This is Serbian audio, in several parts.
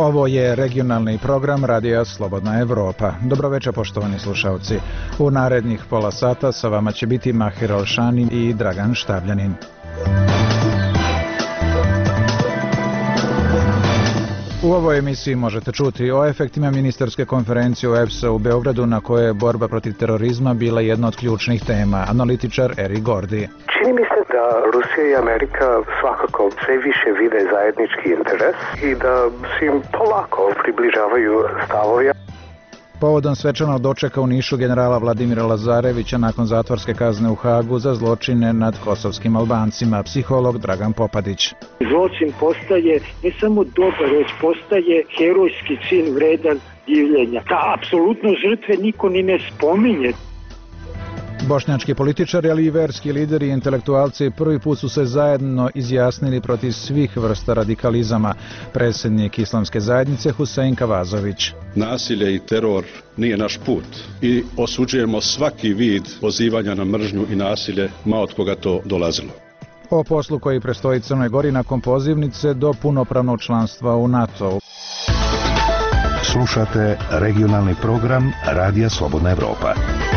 Ovo je regionalni program Radija Slobodna Evropa. Dobroveče, poštovani slušalci. U narednih pola sata sa vama će biti Mahir Alšani i Dragan Štabljanin. U ovoj emisiji možete čuti o efektima ministarske konferencije OEBS-a u Beogradu, na kojoj je borba protiv terorizma bila jedna od ključnih tema. Analitičar Erik Gordi. Čini mi se da Rusija i Amerika svakako sve više vide zajednički interes i da se im polako približavaju stavovi. Povodom svečanog dočeka u Nišu generala Vladimira Lazarevića nakon zatvorske kazne u Hagu za zločine nad kosovskim Albancima, psiholog Dragan Popadić. Zločin postaje ne samo dobar, već postaje herojski čin vredan divljenja. Da, apsolutno žrtve niko ni ne spominje. Bošnjački političari, ali i verski lideri i intelektualci prvi put su se zajedno izjasnili protiv svih vrsta radikalizama. Predsjednik Islamske zajednice Husein Kavazović. Nasilje i teror nije naš put i osuđujemo svaki vid pozivanja na mržnju i nasilje, ma od koga to dolazilo. O poslu koji prestoji Crnoj Gori nakon pozivnice do punopravnog članstva u NATO. Slušate regionalni program Radija Slobodna Evropa.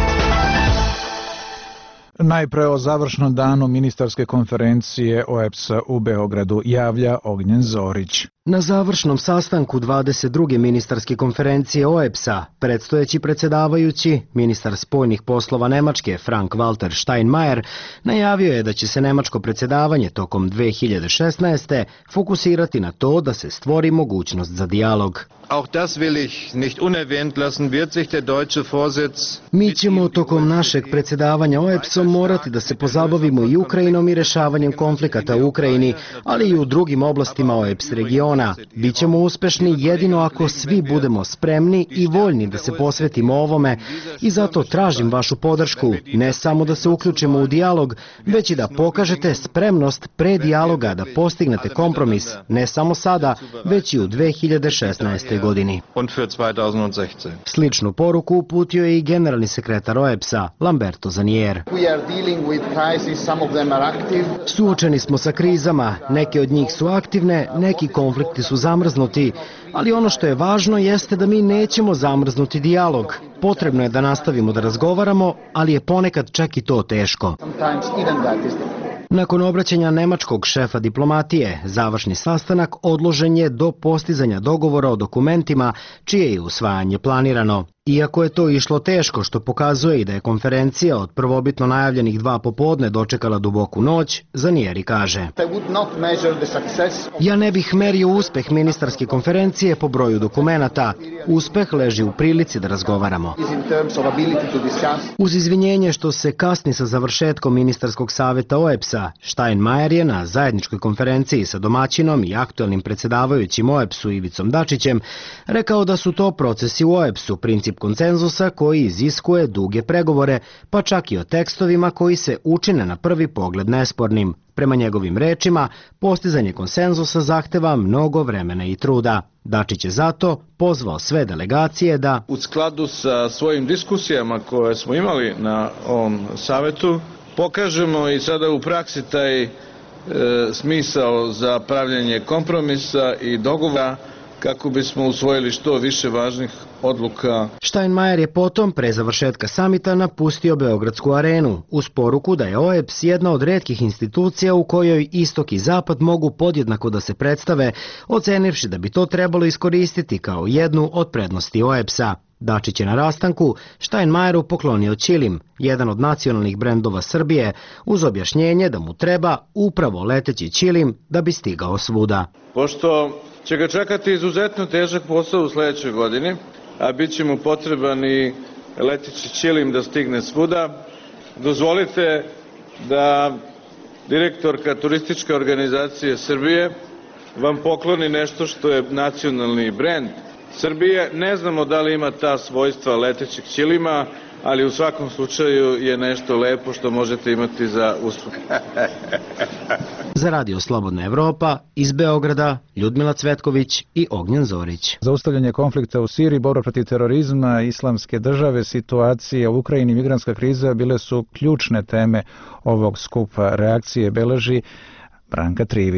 Najpre o završnom danu ministarske konferencije OEBS-a u Beogradu javlja Ognjen Zorić. Na završnom sastanku 22. ministarske konferencije OEBS-a, predstojeći predsjedavajući, ministar spoljnih poslova Nemačke Frank-Walter Steinmeier, najavio je da će se nemačko predsjedavanje tokom 2016. fokusirati na to da se stvori mogućnost za dijalog. Auch das will ich nicht unerwähnt lassen, wird sich der deutsche Vorsitz... Mi ćemo tokom našeg predsjedavanja OEBS-om morati da se pozabavimo i Ukrajinom i rešavanjem konflikata u Ukrajini, ali i u drugim oblastima OEBS regiona. Bićemo uspešni jedino ako svi budemo spremni i voljni da se posvetimo ovome i zato tražim vašu podršku, ne samo da se uključimo u dijalog, već i da pokažete spremnost pre dijaloga da postignete kompromis, ne samo sada, već i u 2016. godini. Sličnu poruku uputio je i generalni sekretar OEBS-a Lamberto Zanier. Suočeni smo sa krizama, neke od njih su aktivne, neki konflikti su zamrznuti, ali ono što je važno jeste da mi nećemo zamrznuti dijalog. Potrebno je da nastavimo da razgovaramo, ali je ponekad čak i to teško. Nakon obraćanja nemačkog šefa diplomatije, završni sastanak odložen je do postizanja dogovora o dokumentima čije je usvajanje planirano. Iako je to išlo teško, što pokazuje i da je konferencija od prvobitno najavljenih 2 popodne dočekala duboku noć, Zanieri kaže: Ja ne bih merio uspeh ministarske konferencije po broju dokumenata. Uspeh leži u prilici da razgovaramo. Uz izvinjenje što se kasni sa završetkom ministarskog savjeta OEBS-a, Steinmeier je na zajedničkoj konferenciji sa domaćinom i aktuelnim predsjedavajućim OEBS-u Ivicom Dačićem rekao da su to procesi u OEBS-u, princip konsenzusa koji iziskuje duge pregovore, pa čak i o tekstovima koji se učine na prvi pogled nespornim. Prema njegovim rečima, postizanje konsenzusa zahteva mnogo vremena i truda. Dačić je zato pozvao sve delegacije da u skladu sa svojim diskusijama koje smo imali na ovom savetu pokažemo i sada u praksi taj smisao za pravljenje kompromisa i dogovora kako bismo usvojili što više važnih odluka. Steinmeier je potom, pre završetka samita, napustio Beogradsku arenu, uz poruku da je OEBS jedna od retkih institucija u kojoj istok i zapad mogu podjednako da se predstave, ocenivši da bi to trebalo iskoristiti kao jednu od prednosti OEBS-a. Dačić je na rastanku Steinmeieru poklonio ćilim, jedan od nacionalnih brendova Srbije, uz objašnjenje da mu treba upravo leteći ćilim da bi stigao svuda. Pošto će ga čekati izuzetno težak posao u sljedećoj godini, a bit će mu potreban i leteći ćilim da stigne svuda, dozvolite da direktorka Turističke organizacije Srbije vam pokloni nešto što je nacionalni brend Srbije. Ne znamo da li ima ta svojstva letećeg ćilima, ali u svakom slučaju je nešto lepo što možete imati za usput. Za Radio Slobodna Evropa, iz Beograda, Ljudmila Cvetković i Ognjen Zorić. Zaustavljanje konflikta u Siriji, borba protiv terorizma, islamske države, situacija u Ukrajini, migrantska kriza bile su ključne teme ovog skupa. Reakcije beleži Branka Trivić.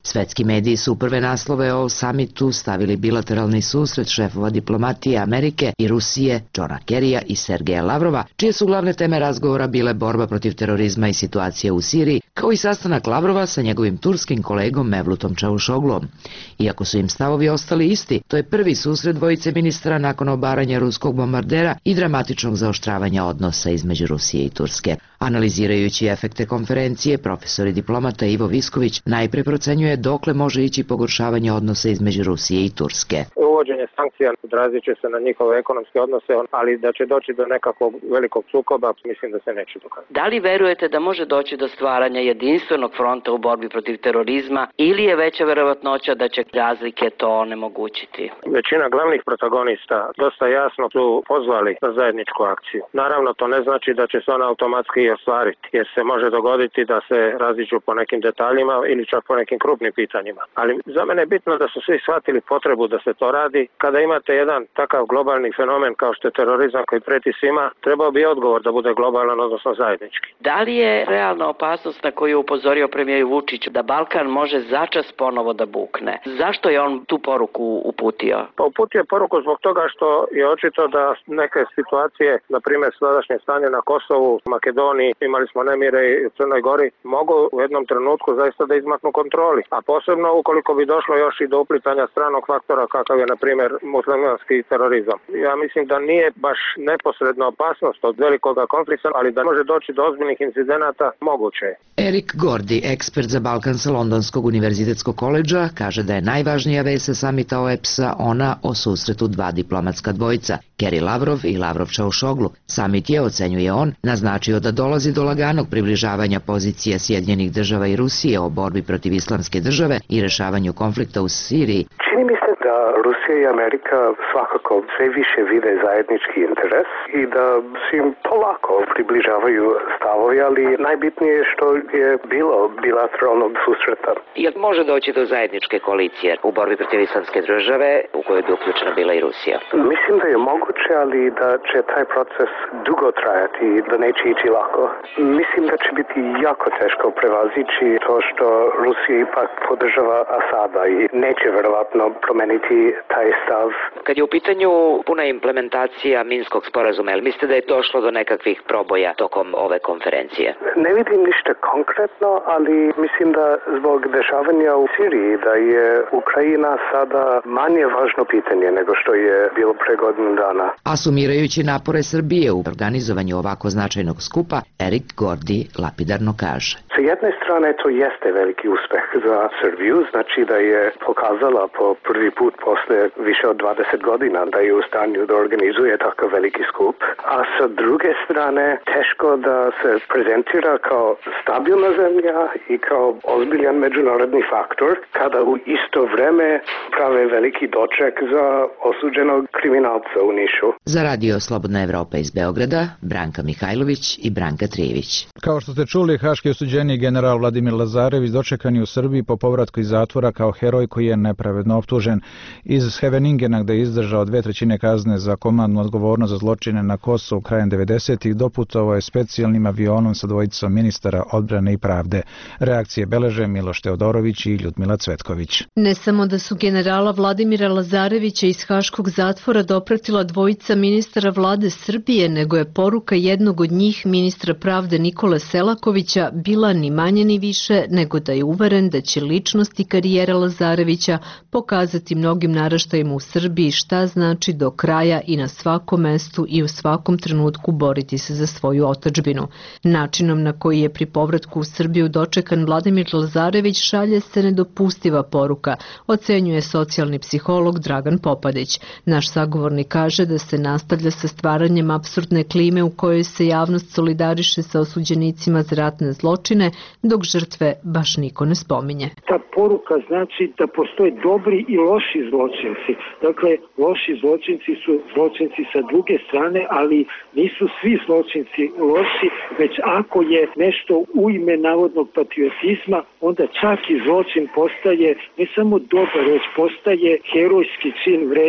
Svetski mediji su u prve naslove o samitu stavili bilateralni susret šefova diplomatije Amerike i Rusije, Johna Kerrya i Sergeja Lavrova, čije su glavne teme razgovora bile borba protiv terorizma i situacije u Siriji, kao i sastanak Lavrova sa njegovim turskim kolegom Mevlutom Čavuşoglom. Iako su im stavovi ostali isti, to je prvi susret dvojice ministara nakon obaranja ruskog bombardera i dramatičnog zaoštravanja odnosa između Rusije i Turske. Analizirajući efekte konferencije, profesor i diplomata Ivo Visković najpre procenjuje dokle može ići pogoršavanje odnosa između Rusije i Turske. Uvođenje sankcija odrazit će se na njihove ekonomske odnose, ali da će doći do nekakvog velikog sukoba, mislim da se neće dogoditi. Da li verujete da može doći do stvaranja jedinstvenog fronta u borbi protiv terorizma ili je veća verovatnoća da će razlike to onemogućiti? Većina glavnih protagonista dosta jasno su pozvali na zajedničku akciju. Naravno, to ne znači da će se ona automatski i ostvariti, jer se može dogoditi da se raziđu po nekim detaljima ili čak po nekim krupnim pitanjima. Ali za mene je bitno da su svi shvatili potrebu da se to radi. Kada imate jedan takav globalni fenomen kao što je terorizam koji preti svima, trebao bi odgovor da bude globalan, odnosno zajednički. Da li je realna opasnost na koju je upozorio premijer Vučić da Balkan može začas ponovo da bukne? Zašto je on tu poruku uputio? Pa uputio je poruku zbog toga što je očito da neke situacije, na primjer sadašnje stanje na Kosovu, Makedoniji, imali smo nemire i u Crnoj Gori, mogu u jednom trenutku zaista da izmaknu kontroli. A posebno ukoliko bi došlo još i do uplitanja stranog faktora kakav je na primjer muslimanski terorizam. Ja mislim da nije baš neposredna opasnost od velikog konflikta, ali da može doći do ozbiljnih incidenata, moguće je. Erik Gordi, ekspert za Balkan sa Londonskog univerzitetskog koledža, kaže da je najvažnija vest sa samita OEBS-a ona o susretu dva diplomatska dvojica, Kerry Lavrov i Lavrov Čavuşoglu. Samit je, ocenjuje on, naznačio da dolazi do laganog približavanja pozicija Sjedinjenih država i Rusije o borbi protiv islamske države i rešavanju konflikta u Siriji. Čini mi se da Rusija i Amerika svakako sve više vide zajednički interes i da se im polako približavaju stavovi, ali najbitnije je što je bilo bilateralnog susreta. Jel može doći do zajedničke koalicije u borbi protiv islamske države u kojoj bi uključena bila i Rusija? Mislim da je moguće, ali da će taj proces dugo trajati i da neće ići lako. Mislim da će biti jako teško prevazići to što Rusija ipak podržava Asada i neće verovatno promeniti taj stav. Kad je u pitanju puna implementacija Minskog sporazuma, jel mislite da je došlo do nekakvih proboja tokom ove konferencije? Ne vidim ništa konkretno, ali mislim da zbog dešavanja u Siriji da je Ukrajina sada manje važno pitanje nego što je bilo pre godinu dana. A sumirajući napore Srbije u organizovanju ovako značajnog skupa, Erik Gordi lapidarno kaže. Sa jedne strane to jeste veliki uspeh za Srbiju, znači da je pokazala po prvi put posle više od 20 godina da je u stanju da organizuje takav veliki skup, a sa druge strane teško da se prezentira kao stabilna zemlja i kao ozbiljan međunarodni faktor kada u isto vreme prave veliki doček za osuđenog kriminalca u Nišu. Za Radio Slobodna Evropa iz Beograda, Branka Mihajlović i Branka Trijević. Kao što ste čuli, haški osuđeni general Vladimir Lazarević dočekan je u Srbiji po povratku iz zatvora kao heroj koji je nepravedno optužen. Iz Scheveningena, gde je izdržao 2/3 kazne za komandnu odgovornost za zločine na Kosovu krajem 90-ih, doputovao je specijalnim avionom sa dvojicom ministara odbrane i pravde. Reakcije beleže Miloš Teodorović i Ljudmila Cvetković. Ne samo da su generala Vladimira Lazarevića iz haškog zatvora dopratila dvojica ministara vlade Srbije, nego je poruka jednog od njih, ministra pravde Nikole Selakovića, bila ni manje ni više nego da je uveren da će ličnost i karijera Lazarevića pokazati mnogim naraštajima u Srbiji šta znači do kraja i na svakom mestu i u svakom trenutku boriti se za svoju otadžbinu. Načinom na koji je pri povratku u Srbiju dočekan Vladimir Lazarević šalje se nedopustiva poruka, ocenjuje socijalni psiholog Dragan Popadić. Naš sagovornik kaže da se nastavlja sa stvaranjem apsurdne klime u kojoj se javnost solidariše sa osuđenicima za ratne zločine, dok žrtve baš niko ne spominje. Ta poruka znači da postoje dobri i loši zločinci. Dakle, loši zločinci su zločinci sa druge strane, ali nisu svi zločinci loši, već ako je nešto u ime navodnog patriotizma, onda čak i zločin postaje ne samo dobar, već postaje herojski čin vredan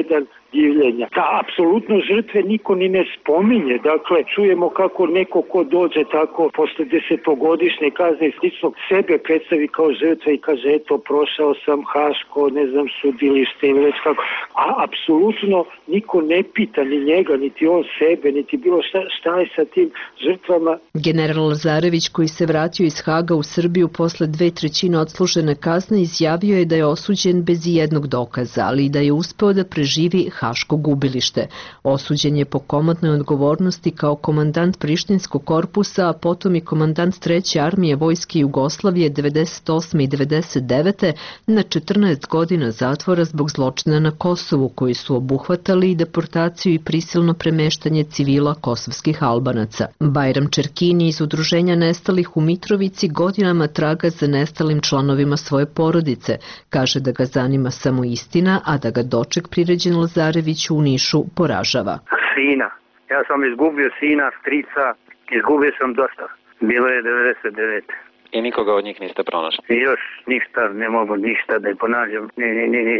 divljenja. Da, apsolutno žrtve niko ni ne spominje. Dakle, čujemo kako neko ko dođe tako posle 10-godišnje kazne sličnog sebe predstavi kao žrtva i kaže eto prošao sam Haško, ne znam, sudilište ili već kako. A apsolutno niko ne pita ni njega, niti on sebe, niti bilo šta je sa tim žrtvama. General Lazarević, koji se vratio iz Haga u Srbiju posle 2/3 odslužene kazne, izjavio je da je osuđen bez ijednog dokaza, ali i da je uspeo da preživi Haško gubilište. Osuđen je po komandnoj odgovornosti kao komandant Prištinskog korpusa, a potom i komandant 3. armije Vojske Jugoslavije 98. i 99. na 14 godina zatvora zbog zločina na Kosovu, koji su obuhvatali i deportaciju i prisilno premeštanje civila kosovskih Albanaca. Bajram Čerkini iz Udruženja nestalih u Mitrovici godinama traga za nestalim članovima svoje porodice. Kaže da ga zanima samo istina, a da ga doček priređen Lazareviću u Nišu poražava. Sina. Ja sam izgubio sina, strica, izgubio sam dosta. Bilo je 99. I nikoga od njih niste pronašli? Još ništa, ne mogu ništa da je ponađam. Ne.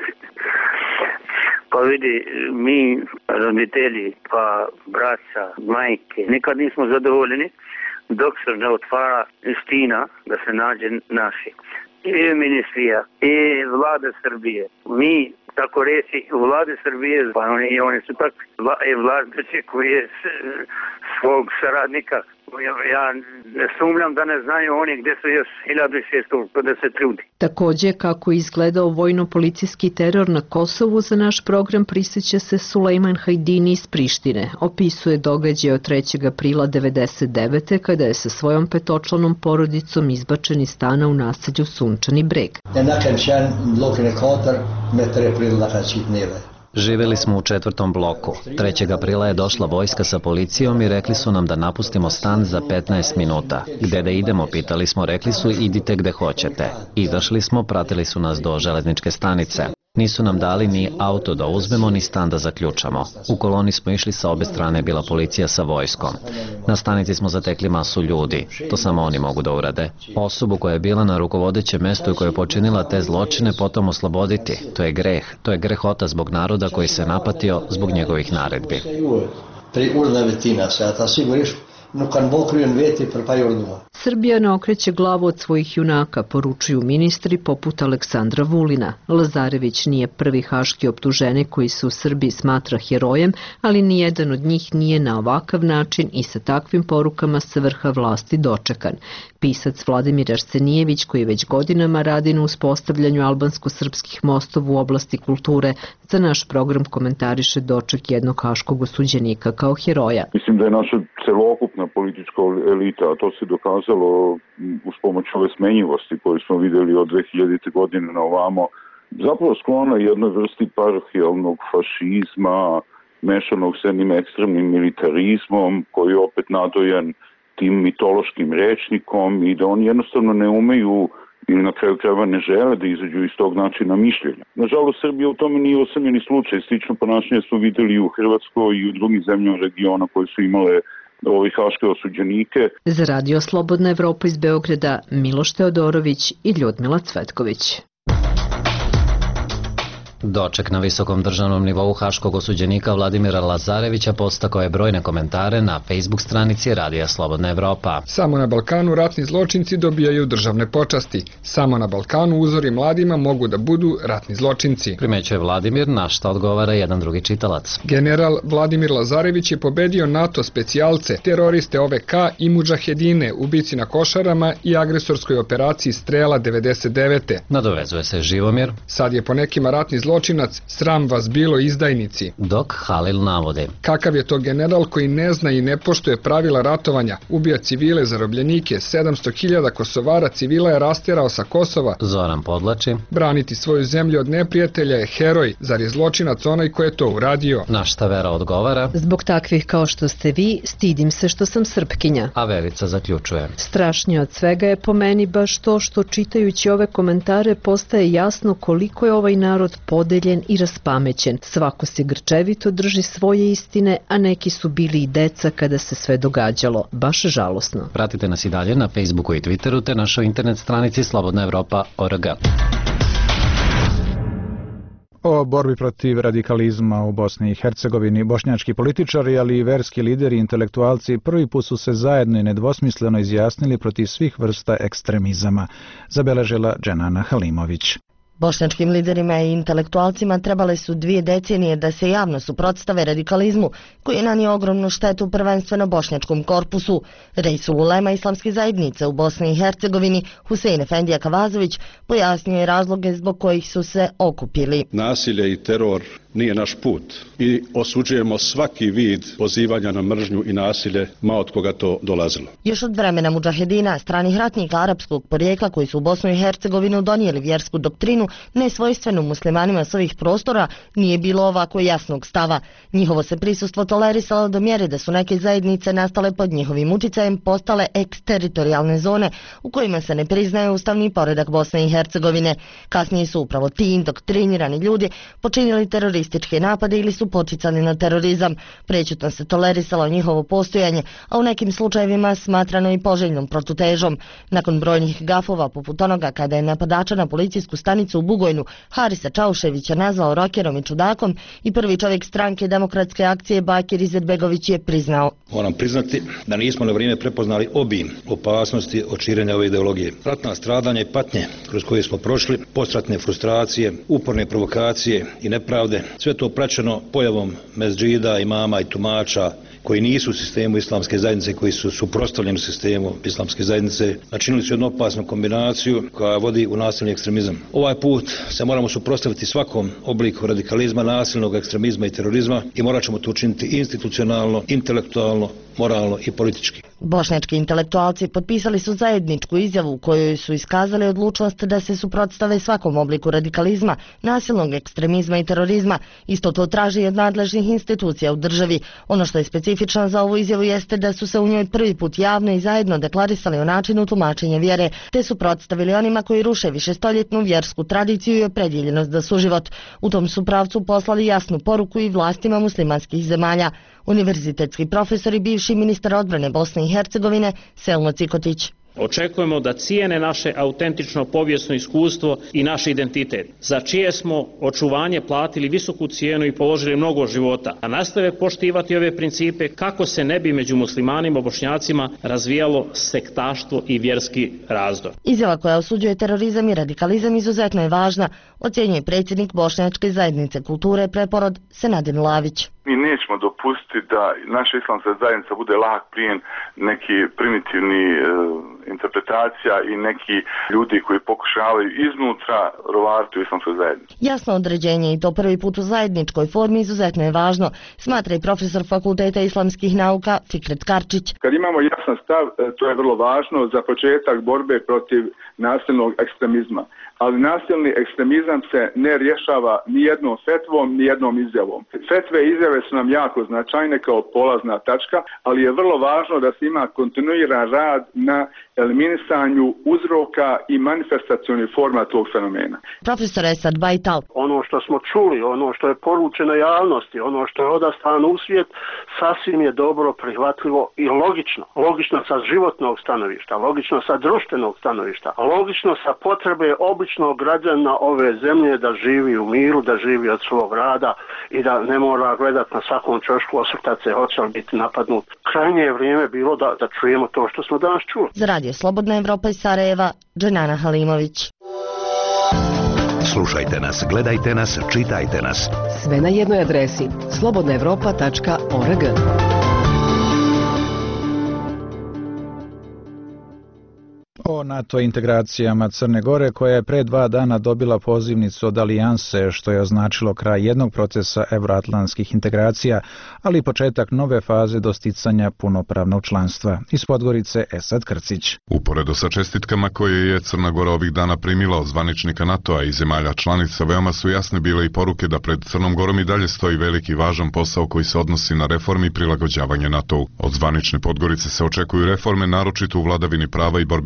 Pa vidi, mi roditelji, pa braća, majke, nikad nismo zadovoljeni dok se ne otvara istina da se nađe naši. I ministrija, i vlada Srbije. Mi, tako reći, vlade Srbije, pa oni su tak vladajući koji je svog saradnika. Ja ne sumnjam da ne znaju oni gdje su još 1650 ljudi. Takođe, kako je izgledao vojno-policijski teror na Kosovu, za naš program prisjeća se Sulejman Hajdini iz Prištine. Opisuje događaj od 3. aprila 99. kada je sa svojom petočlanom porodicom izbačen iz stana u naselju Sunčani Breg. Živjeli smo u 4. bloku. 3. aprila je došla vojska sa policijom i rekli su nam da napustimo stan za 15 minuta. Gde da idemo, pitali smo, rekli su idite gde hoćete. Izašli smo, pratili su nas do železničke stanice. Nisu nam dali ni auto da uzmemo, ni stan da zaključamo. U koloni smo išli, sa obe strane je bila policija sa vojskom. Na stanici smo zatekli masu ljudi. To samo oni mogu da urade. Osobu koja je bila na rukovodećem mestu i koja je počinila te zločine potom osloboditi. To je greh. To je grehota zbog naroda koji se napatio zbog njegovih naredbi. Srbija ne okreće glavu od svojih junaka, poručuju ministri poput Aleksandra Vulina. Lazarević nije prvi haški optuženik koji se u Srbiji smatra herojem, ali nijedan od njih nije na ovakav način i sa takvim porukama sa vrha vlasti dočekan. Pisac Vladimir Arsenijević, koji već godinama radi na uspostavljanju albansko-srpskih mostova u oblasti kulture, za naš program komentariše doček jednog haškog osuđenika kao heroja. Mislim da je naša celokupna politička elita, a to se dokazalo uz pomoć ove smenjivosti koju smo vidjeli od 2000. godine na ovamo, zapravo sklona jednoj vrsti parohijalnog fašizma, mešanog s jednim ekstremnim militarizmom, koji je opet nadojan tim mitološkim rečnikom i da oni jednostavno ne umeju ili na kraju krajeva ne žele da izađu iz tog načina mišljenja. Nažalost, Srbija u tome nije osamljeni slučaj. Slično ponašanje smo videli i u Hrvatskoj i u drugim zemljama regiona koje su imale ovih haške osuđenike. Za Radio Slobodna Evropa iz Beograda, Miloš Teodorović i Ljudmila Cvetković. Doček na visokom državnom nivou haškog osuđenika Vladimira Lazarevića podstakao je brojne komentare na Facebook stranici Radija Slobodna Evropa. Samo na Balkanu ratni zločinci dobijaju državne počasti. Samo na Balkanu uzori mladima mogu da budu ratni zločinci. Primećuje Vladimir, na šta odgovara jedan drugi čitalac. General Vladimir Lazarević je pobedio NATO specijalce, teroriste OVK i mudžahedine, ubici na Košarama i agresorskoj operaciji Strela 99. Nadovezuje se Živomir. Sad je po nekima ratni zločinac, sram vas bilo izdajnici. Dok Halil navode. Kakav je to general koji ne zna i ne poštuje pravila ratovanja, ubija civile, zarobljenike, 700.000 Kosovara civila je rastjerao sa Kosova. Zoran podlači. Braniti svoju zemlju od neprijatelja je heroj, zar je zločinac onaj ko je to uradio? Na šta Vera odgovara. Zbog takvih kao što ste vi, stidim se što sam Srpkinja. A Verica zaključuje. Strašnije od svega je po meni baš to što čitajući ove komentare postaje jasno koliko je ovaj narod podeljen i raspamećen. Svako se grčevito drži svoje istine, a neki su bili i deca kada se sve događalo. Baš žalosno. Pratite nas i dalje na Facebooku i Twitteru te našoj internet stranici slobodnaevropa.org. O borbi protiv radikalizma u Bosni i Hercegovini bošnjački političari, ali i verski lideri i intelektualci prvi put su se zajedno i nedvosmisleno izjasnili protiv svih vrsta ekstremizama, zabeležila Dženana Halimović. Bošnjačkim liderima i intelektualcima trebale su 2 decenije da se javno suprotstave radikalizmu, koji je nanio ogromnu štetu prvenstveno bošnjačkom korpusu. Reisul ulema islamske zajednice u Bosni i Hercegovini, Husein Efendija Kavazović, pojasnio je razloge zbog kojih su se okupili. Nasilje i teror nije naš put i osuđujemo svaki vid pozivanja na mržnju i nasilje, ma od koga to dolazilo. Još od vremena mudžahedina, stranih ratnika arapskog porijekla koji su u Bosnu i Hercegovinu donijeli vjersku doktrinu nesvojstvenu muslimanima s ovih prostora, nije bilo ovako jasnog stava. Njihovo se prisustvo tolerisalo do mjere da su neke zajednice nastale pod njihovim uticajem postale eksteritorijalne zone u kojima se ne priznaje ustavni poredak Bosne i Hercegovine. Kasnije su upravo ti indoktrinirani ljudi počinili terorističke napade ili su poticani na terorizam. Prećutno se tolerisalo njihovo postojanje, a u nekim slučajevima smatrano i poželjnom protutežom. Nakon brojnih gafova, poput onoga kada je napadača na policijsku stanicu u Bugojnu Harisa Čauševića nazvao rokerom i čudakom, i prvi čovjek stranke Demokratske akcije Bakir Izetbegović je priznao: Moram priznati da nismo na vrijeme prepoznali obim opasnosti od širenja ove ideologije. Ratna stradanja i patnje kroz koje smo prošli, postratne frustracije, uporne provokacije i nepravde, sve to praćeno pojavom mezđida, imama i tumača koji nisu u sistemu islamske zajednice, koji su suprotstavljeni sistemu islamske zajednice, načinili su jednu opasnu kombinaciju koja vodi u nasilni ekstremizam. Ovaj put se moramo suprotstaviti svakom obliku radikalizma, nasilnog ekstremizma i terorizma i morat ćemo to učiniti institucionalno, intelektualno, moralno i politički. Bošnjački intelektualci potpisali su zajedničku izjavu u kojoj su iskazali odlučnost da se suprotstave svakom obliku radikalizma, nasilnog ekstremizma i terorizma. Isto to traži od nadležnih institucija u državi. Ono što je specifično za ovu izjavu jeste da su se u njoj prvi put javno i zajedno deklarisali o načinu tumačenja vjere, te suprotstavili onima koji ruše višestoljetnu vjersku tradiciju i opredjeljenost za suživot. U tom su pravcu poslali jasnu poruku i vlastima muslimanskih zemalja. Univerzitetski profesor i bivši ministar odbrane Bosne i Hercegovine Selmo Cikotić: Očekujemo da cijene naše autentično povijesno iskustvo i naš identitet, za čije smo očuvanje platili visoku cijenu i položili mnogo života, a nastave poštivati ove principe kako se ne bi među muslimanima i bošnjacima razvijalo sektaštvo i vjerski razdor. Izjava koja osuđuje terorizam i radikalizam izuzetno je važna, ocjenjuje predsjednik Bošnjačke zajednice kulture Preporod Senadin Lavić. Mi nećemo dopustiti da naša islamska zajednica bude lahak plijen neki primitivni interpretacija i neki ljudi koji pokušavaju iznutra rovariti u islamskoj zajednici. Jasno određenje, i to prvi put u zajedničkoj formi, izuzetno je važno, smatra i profesor Fakulteta islamskih nauka Fikret Karčić. Kad imamo jasan stav, to je vrlo važno za početak borbe protiv nasilnog ekstremizma. Ali nasilni ekstremizam se ne rješava ni jednom fetvom, ni jednom izjavom. Fetve i izjave su nam jako značajne kao polazna tačka, ali je vrlo važno da se ima kontinuiran rad na eliminisanju uzroka i manifestacionih forma tog fenomena. Profesor Esad Bajtal: Ono što smo čuli, ono što je poručeno javnosti, ono što je odaslano u svijet, sasvim je dobro, prihvatljivo i logično. Logično sa životnog stanovišta, logično sa društvenog stanovišta, logično sa potrebe običnog građana ove zemlje da živi u miru, da živi od svog rada i da ne mora gledati na svakom čošku, osvrtati se hoće li biti napadnut. Krajnje je vrijeme bilo da čujemo to što smo danas čuli. Za Radio Slobodna Evropa iz Sarajeva, Dženana Halimović. Slušajte nas, gledajte nas, čitajte nas. Sve na jednoj adresi slobodnaevropa.org. O NATO integracijama Crne Gore, koja je pre 2 dana dobila pozivnicu od Alijanse, što je označilo kraj jednog procesa evroatlantskih integracija, ali i početak nove faze dosticanja punopravnog članstva. Iz Podgorice Esad Krcić. Uporedo sa čestitkama koje je Crna Gora ovih dana primila od zvaničnika NATO-a i zemalja članica, veoma su jasne bile i poruke da pred Crnom Gorom i dalje stoji veliki važan posao koji se odnosi na reformi i prilagođavanje NATO-u. Od zvanične Podgorice se očekuju reforme, naročito u vladavini prava i borbi protiv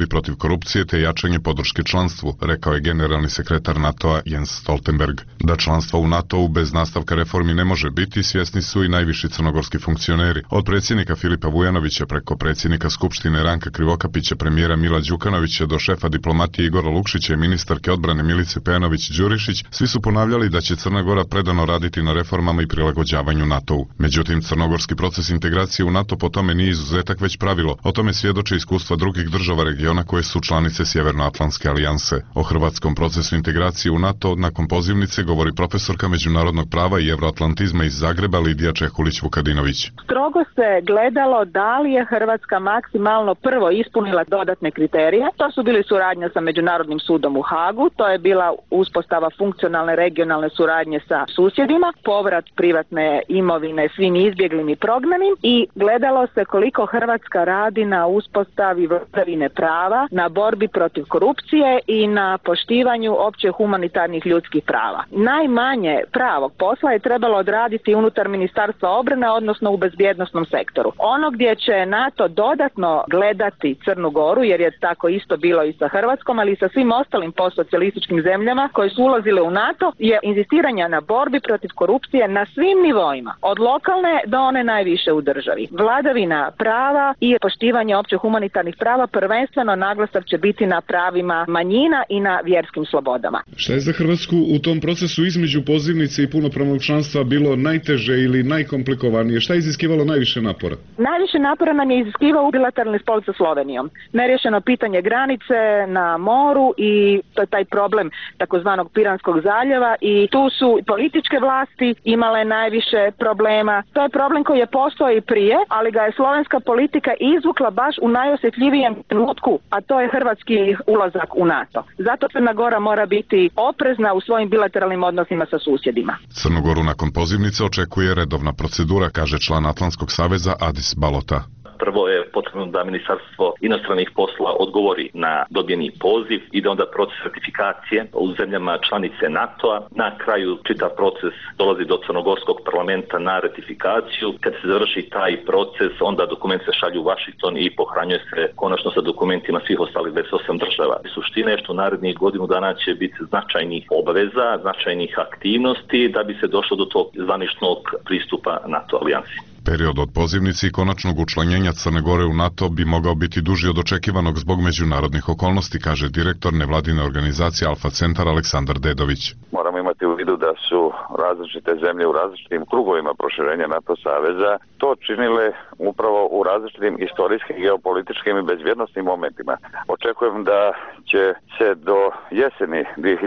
korupcije te jačanje podrške članstvu, rekao je generalni sekretar NATO-a Jens Stoltenberg. Da članstva u NATO-u bez nastavka reformi ne može biti, svjesni su i najviši crnogorski funkcioneri. Od predsjednika Filipa Vujanovića preko predsjednika Skupštine Ranka Krivokapića, premijera Mila Đukanovića do šefa diplomatije Igora Lukšića i ministarke odbrane Milice Pejanović-Đurišić, svi su ponavljali da će Crna Gora predano raditi na reformama i prilagođavanju NATO-u. Međutim, crnogorski proces integracije u NATO po tome nije izuzetak već pravilo. O tome svjedoče iskustva drugih država regiona koje su članice Sjevernoatlantske alijanse. O hrvatskom procesu integracije u NATO nakon pozivnice govori profesorka međunarodnog prava i evroatlantizma iz Zagreba Lidija Čehulić-Vukadinović. Strogo se gledalo da li je Hrvatska maksimalno prvo ispunila dodatne kriterije. To su bili suradnja sa Međunarodnim sudom u Hagu, to je bila uspostava funkcionalne regionalne suradnje sa susjedima, povrat privatne imovine svim izbjeglim i prognanim i gledalo se koliko Hrvatska radi na uspostavi vladavine prava, na borbi protiv korupcije i na poštivanju opće humanitarnih ljudskih prava. Najmanje pravog posla je trebalo odraditi unutar Ministarstva obrane, odnosno u bezbjednosnom sektoru. Ono gdje će NATO dodatno gledati Crnu Goru, jer je tako isto bilo i sa Hrvatskom, ali i sa svim ostalim postsocijalističkim zemljama koje su ulazile u NATO, je inzistiranje na borbi protiv korupcije na svim nivoima, od lokalne do one najviše u državi. Vladavina prava i poštivanje opće humanitarnih prava, prvenstveno naglasak će biti na pravima manjina i na vjerskim slobodama. Šta je za Hrvatsku u tom procesu između pozivnice i punopravnog članstva bilo najteže ili najkomplikovanije? Šta je iziskivalo najviše napora? Najviše napora nam je iziskivao bilateralni spor sa Slovenijom. Nerješeno pitanje granice na moru i to je taj problem takozvanog Piranskog zaljeva i tu su političke vlasti imale najviše problema. To je problem koji je postojao i prije, ali ga je slovenska politika izvukla baš u najosjetljivijem trenutku, a to je hrvatski ulazak u NATO. Zato Crna Gora mora biti oprezna u svojim bilateralnim odnosima sa susjedima. Crnogoru nakon pozivnice očekuje redovna procedura, kaže član Atlantskog saveza Adis Balota. Prvo je potrebno da Ministarstvo inostranih posla odgovori na dobijeni poziv i da onda proces ratifikacije u zemljama članice NATO-a. Na kraju čitav proces dolazi do crnogorskog parlamenta na ratifikaciju. Kad se završi taj proces, onda dokument se šalju u Washington i pohranjuje se konačno sa dokumentima svih ostalih 28 država. Suština je što narednih godinu dana će biti značajnih obaveza, značajnih aktivnosti da bi se došlo do tog zvaničnog pristupa NATO alijansi. Period od pozivnici i konačnog učlanjenja Crne Gore u NATO bi mogao biti duži od očekivanog zbog međunarodnih okolnosti, kaže direktor nevladine organizacije Alfa Centar Aleksandar Dedović. Moramo imati u vidu da su različite zemlje u različitim krugovima proširenja NATO saveza to činile upravo u različitim istorijskim, geopolitičkim i bezbjednosnim momentima. Očekujem da će se do jeseni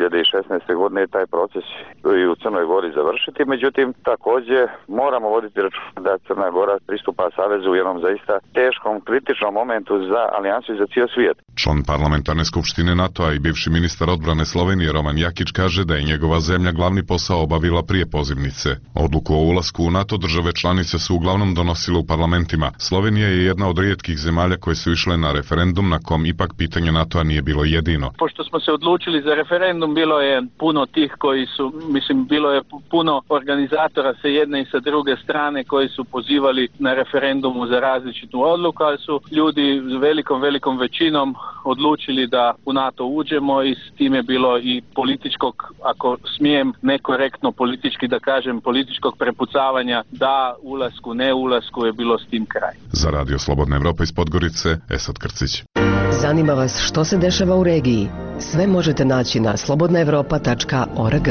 2016. godine taj proces i u Crnoj Gori završiti, međutim također moramo voditi računa da Crna Gora pristupa savezu u jednom zaista teškom, kritičnom momentu za alijansu i za cijel svijet. Član parlamentarne skupštine NATO-a i bivši ministar odbrane Slovenije Roman Jakić kaže da je njegova zemlja glavni posao obavila prije pozivnice. Odluku o ulasku u NATO države članice su uglavnom donosile u parlamentima. Slovenija je jedna od rijetkih zemalja koje su išle na referendum na kom ipak pitanje NATO-a nije bilo jedino. Pošto smo se odlučili za referendum, bilo je puno tih koji su, bilo je puno organizatora sa jedne i sa druge strane koji su pozivali na referendumu za različitu odluku, ali su ljudi velikom većinom odlučili da u NATO uđemo i s time je bilo i političkog, ako smijem nekorektno politički da kažem, političkog prepucavanja da ulasku, ne ulasku je bilo s tim kraj. Za Radio Slobodna Evropa iz Podgorice, Esad Krcić. Zanima vas što se dešava u regiji? Sve možete naći na slobodnaevropa.org.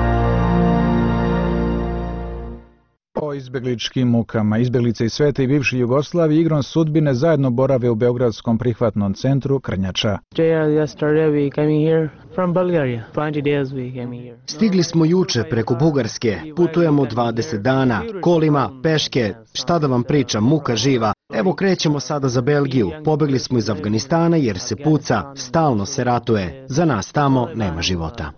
O izbjegličkim mukama. Izbjeglice iz sveta i bivše Jugoslavije igrom sudbine zajedno borave u Beogradskom prihvatnom centru Krnjača. Stigli smo juče preko Bugarske, putujemo 20 dana, kolima, peške, šta da vam pričam, muka živa. Evo krećemo sada za Belgiju, pobegli smo iz Afganistana jer se puca, stalno se ratuje, za nas tamo nema života.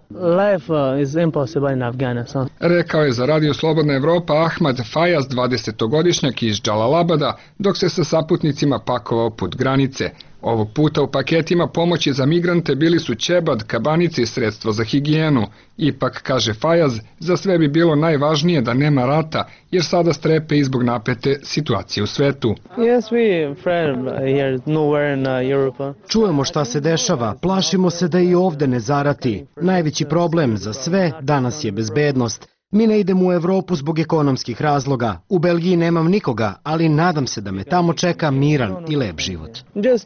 Rekao je za Radio Slobodna Evropa Ahmad Fajaz, 20-godišnjak iz Džalalabada, dok se sa saputnicima pakovao put granice. Ovog puta u paketima pomoći za migrante bili su ćebad, kabanice i sredstvo za higijenu. Ipak, kaže Fajaz, za sve bi bilo najvažnije da nema rata, jer sada strepe i zbog napete situacije u svetu. Čujemo šta se dešava, plašimo se da i ovde ne zarati. Najveći problem za sve danas je bezbednost. Mi ne idemo u Evropu zbog ekonomskih razloga. U Belgiji nemam nikoga, ali nadam se da me tamo čeka miran i lep život.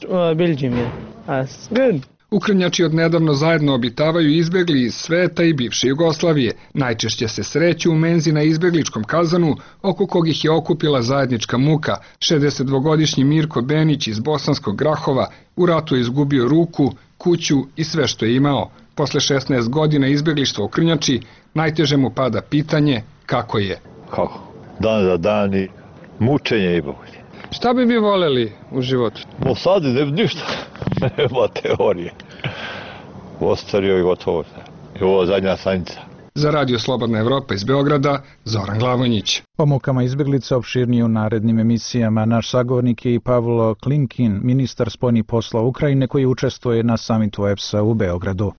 Ukrajinjači odnedavno zajedno obitavaju izbegli iz sveta i bivše Jugoslavije. Najčešće se sreću u menzi na izbegličkom kazanu, oko kog ih je okupila zajednička muka. 62-godišnji Mirko Benić iz Bosanskog Grahova u ratu je izgubio ruku, kuću i sve što je imao. Posle 16 godina izbeglištva u Krnjači, najteže mu pada pitanje kako je. Kako? Dan za dan i mučenje i bolje. Šta bi vi voleli u životu? Sad ne ništa, nema teorije. Ostario i gotovo. I ovo zadnja stanica. Za Radio Slobodna Evropa iz Beograda, Zoran Glavonjić. O mukama izbeglica opširnije u narednim emisijama. Naš sagovornik je i Pavlo Klimkin, ministar spoljnih poslova Ukrajine, koji učestvuje na samitu OEBS-a u Beogradu.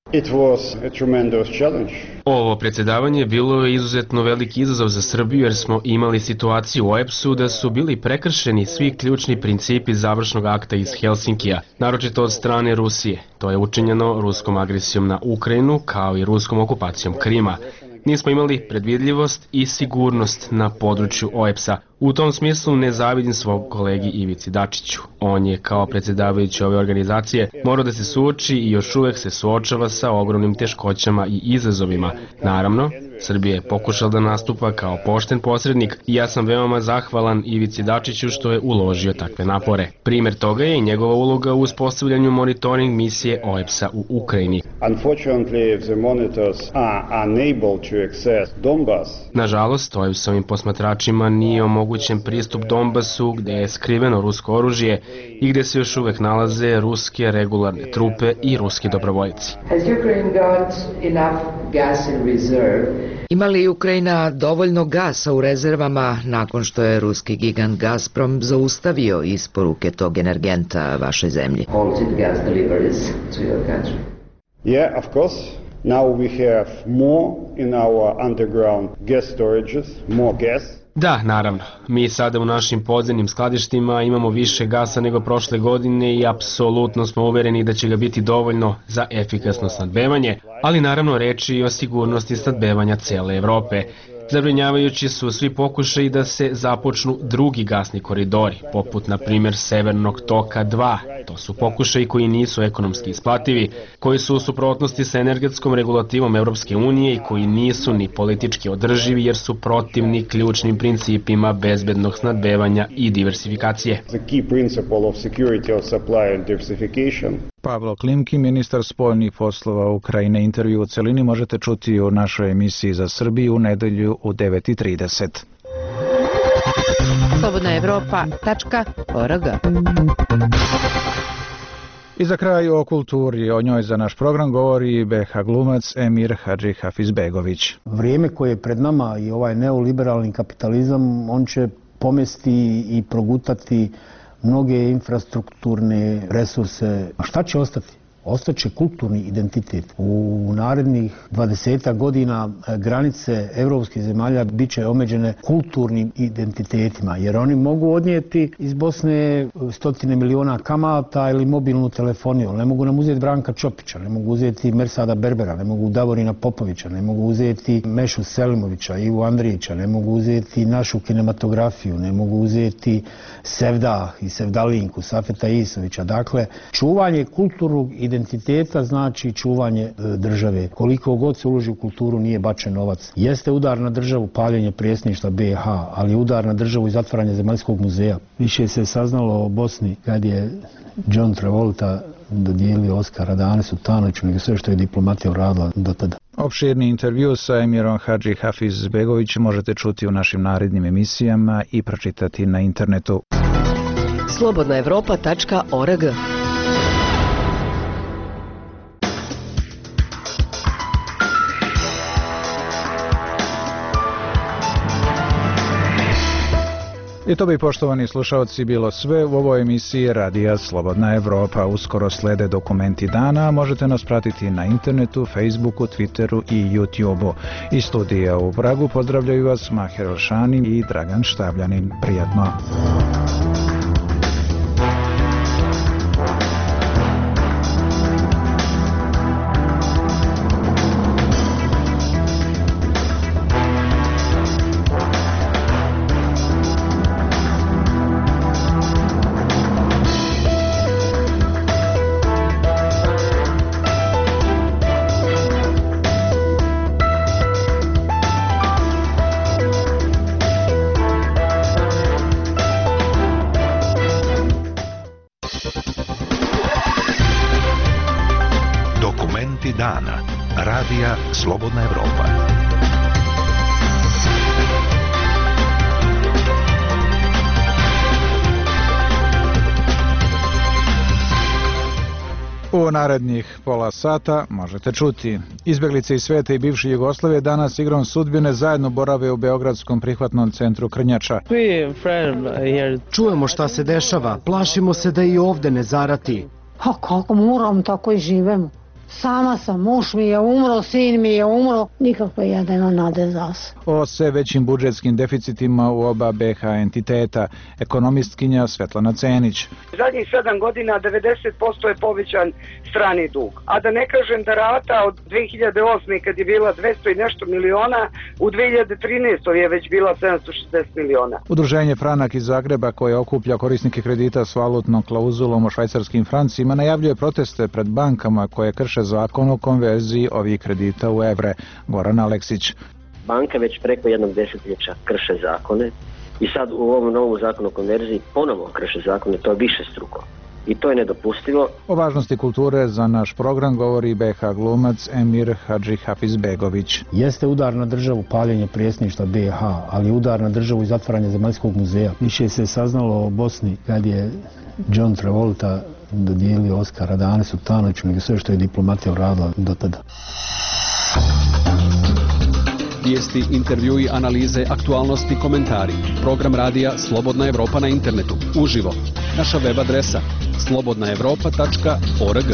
Ovo predsjedavanje bilo je izuzetno veliki izazov za Srbiju, jer smo imali situaciju u OEBS-u da su bili prekršeni svi ključni principi završnog akta iz Helsinkija, naročito od strane Rusije. To je učinjeno ruskom agresijom na Ukrajinu, kao i ruskom okupacijom Krima. Nismo imali predvidljivost i sigurnost na području OEBS-a. U tom smislu ne zavidim svog kolegi Ivici Dačiću. On je kao predsjedavajući ove organizacije morao da se suoči i još uvek se suočava sa ogromnim teškoćama i izazovima. Naravno, Srbija je pokušala da nastupa kao pošten posrednik i ja sam veoma zahvalan Ivici Dačiću što je uložio takve napore. Primer toga je i njegova uloga u uspostavljanju monitoring misije OEBS-a u Ukrajini. Nažalost, OEBS-ovim posmatračima nije omogućen pristup Donbasu, gde je skriveno rusko oružje i gde se još uvek nalaze ruske regularne trupe i ruski dobrovoljci. Ima li Ukrajina dovoljno gasa u rezervama nakon što je ruski gigant Gazprom zaustavio isporuke tog energenta vašoj zemlji? Yeah, of course. Now we have more in our underground gas storages, more gas. Da, naravno. Mi sada u našim podzemnim skladištima imamo više gasa nego prošle godine i apsolutno smo uvereni da će ga biti dovoljno za efikasno snabdevanje, ali naravno reči i o sigurnosti snabdevanja cele Evrope. Zabrinjavajući su svi pokušaji da se započnu drugi gasni koridori, poput na primjer Severnog toka 2. To su pokušaji koji nisu ekonomski isplativi, koji su u suprotnosti sa energetskom regulativom Europske unije i koji nisu ni politički održivi jer su protivni ključnim principima bezbednog snabdevanja i diversifikacije. Pavlo Klimkin, ministar spoljnih poslova Ukrajine. Intervju u celini možete čuti u našoj emisiji za Srbiju u nedelju u 9:30. slobodnaevropa.org. I za kraj o kulturi, o njoj za naš program govori BH glumac Emir Hadži Hafizbegović. Vrijeme koje je pred nama i ovaj neoliberalni kapitalizam, on će pomesti i progutati mnoge infrastrukturne resurse. A šta će ostati? Ostaće kulturni identitet. U narednih 20 godina granice evropskih zemalja bit će omeđene kulturnim identitetima, jer oni mogu odnijeti iz Bosne 100 miliona kamata ili mobilnu telefoniju. Ne mogu nam uzeti Branka Čopića, ne mogu uzeti Mersada Berbera, ne mogu Davorina Popovića, ne mogu uzeti Mešu Selimovića, Ivu Andrijića, ne mogu uzeti našu kinematografiju, ne mogu uzeti Sevdah i Sevdalinku, Safeta Isovića. Dakle, čuvanje kulturnog identiteta znači čuvanje države. Koliko god se uloži u kulturu nije bačen novac. Jeste udar na državu paljenje predsjedništva BiH, ali udar na državu i zatvaranje Zemaljskog muzeja. Više se saznalo o Bosni kad je John Travolta dodijelio Oskara Danesu Tanoviću nego sve što je diplomatija uradila do tada. Opširni intervju sa Emirom Hadži Hafizbegović možete čuti u našim narednim emisijama i pročitati na internetu. slobodnaevropa.org. I to bi, poštovani slušalci, bilo sve u ovoj emisiji Radija Slobodna Evropa. Uskoro slede dokumenti dana, možete nas pratiti na internetu, Facebooku, Twitteru i YouTubeu. Iz studija u Pragu pozdravljaju vas Maher Elšani i Dragan Štabljanin. Prijatno! Dana. Radija Slobodna Evropa. U narednih pola sata možete čuti. Izbjeglice iz sveta i bivše Jugoslavije danas igrom sudbine zajedno borave u Beogradskom prihvatnom centru Krnjača. Čujemo šta se dešava, plašimo se da i ovde ne zarati. A kako moram, tako i živemo. Sama sam, muž mi je umro, sin mi je umro, nikako ja da imam nade za se. O sve većim budžetskim deficitima u oba BH entiteta, ekonomistkinja Svetlana Cenić. Zadnjih 7 godina 90% je povećan strani dug, a da ne kažem da rata od 2008. kad je bila 200 i nešto miliona, u 2013. je već bila 760 miliona. Udruženje Franak iz Zagreba, koje okuplja korisnike kredita s valutnom klauzulom o švajcarskim francima, najavljuje proteste pred bankama koje krše zakon o konverziji ovih kredita u evre. Goran Aleksić. Banke već preko jednog desetljeća krše zakone i sad u ovom novom zakonu o konverziji ponovo krše zakone, to je više struko. I to je nedopustivo. O važnosti kulture za naš program govori BH glumac Emir Hadžihafizbegović. Jeste udar na državu paljenje predsjedništva BH, ali udar na državu i zatvaranje Zemaljskog muzeja. Više se saznalo o Bosni kad je John Travolta dodijelio Oskara Dane Sutanoviću, nego sve što je diplomatija uradila do tada. Vijesti, intervjui, analize, aktualnosti, komentari. Program radija Slobodna Evropa na internetu. Uživo. Naša web adresa slobodnaevropa.org.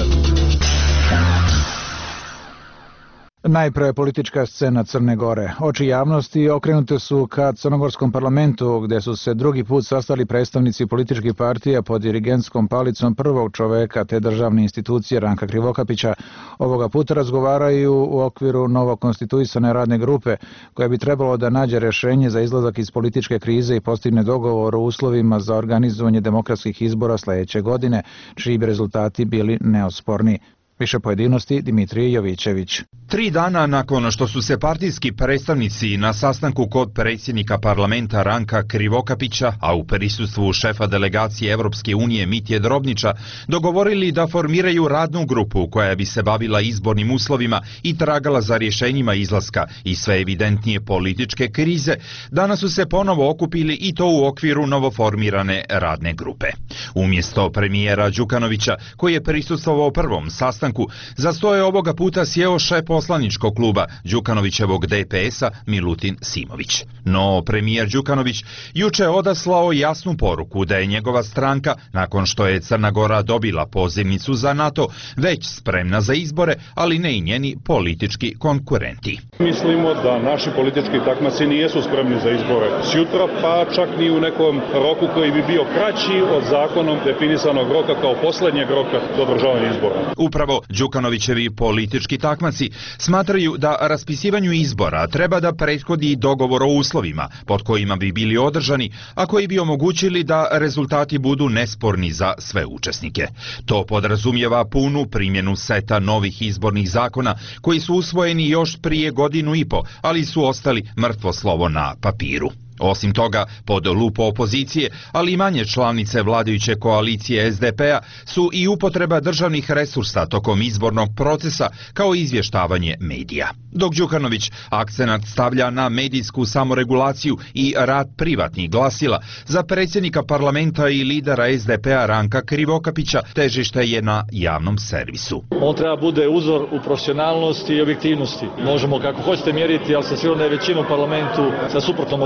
Najpre politička scena Crne Gore. Oči javnosti okrenute su ka crnogorskom parlamentu, gde su se drugi put sastali predstavnici političkih partija pod dirigentskom palicom prvog čoveka te državne institucije Ranka Krivokapića. Ovoga puta razgovaraju u okviru novokonstituisane radne grupe, koja bi trebalo da nađe rešenje za izlazak iz političke krize i postigne dogovor o uslovima za organizovanje demokratskih izbora sledeće godine, čiji bi rezultati bili neosporni. Više pojedinosti Dimitrije Jovićević. 3 dana nakon što su se partijski predstavnici na sastanku kod predsjednika parlamenta Ranka Krivokapića, a u prisustvu šefa delegacije Evropske unije Mitje Drobnića, dogovorili da formiraju radnu grupu koja bi se bavila izbornim uslovima i tragala za rješenjima izlaska i sve evidentnije političke krize, danas su se ponovo okupili i to u okviru novoformirane radne grupe. Umjesto premijera Đukanovića, koji je prisustvovao prvom sastanku, za sto je ovoga puta sjeo šef poslaničkog kluba Đukanovićevog DPS-a Milutin Simović. No, premijer Đukanović juče odaslao jasnu poruku da je njegova stranka, nakon što je Crna Gora dobila pozivnicu za NATO, već spremna za izbore, ali ne i njeni politički konkurenti. Mislimo da naši politički takmaci nijesu spremni za izbore sjutra, pa čak ni u nekom roku koji bi bio kraći od zakonom definisanog roka kao posljednjeg roka do održavanja izbora. Upravo Đukanovićevi politički takmaci smatraju da raspisivanju izbora treba da prethodi dogovor o uslovima pod kojima bi bili održani, a koji bi omogućili da rezultati budu nesporni za sve učesnike. To podrazumijeva punu primjenu seta novih izbornih zakona koji su usvojeni još prije 1.5 godina, ali su ostali mrtvo slovo na papiru. Osim toga, pod lupu opozicije, ali i manje članice vladajuće koalicije SDP-a su i upotreba državnih resursa tokom izbornog procesa kao izvještavanje medija. Dok Đukanović akcenat stavlja na medijsku samoregulaciju i rad privatnih glasila, za predsjednika parlamenta i lidera SDP-a Ranka Krivokapića težište je na javnom servisu. On treba bude uzor u profesionalnosti i objektivnosti. Možemo kako hoćete mjeriti, ali sam sigurno da je većina u parlamentu sa suprotnom ocjenom.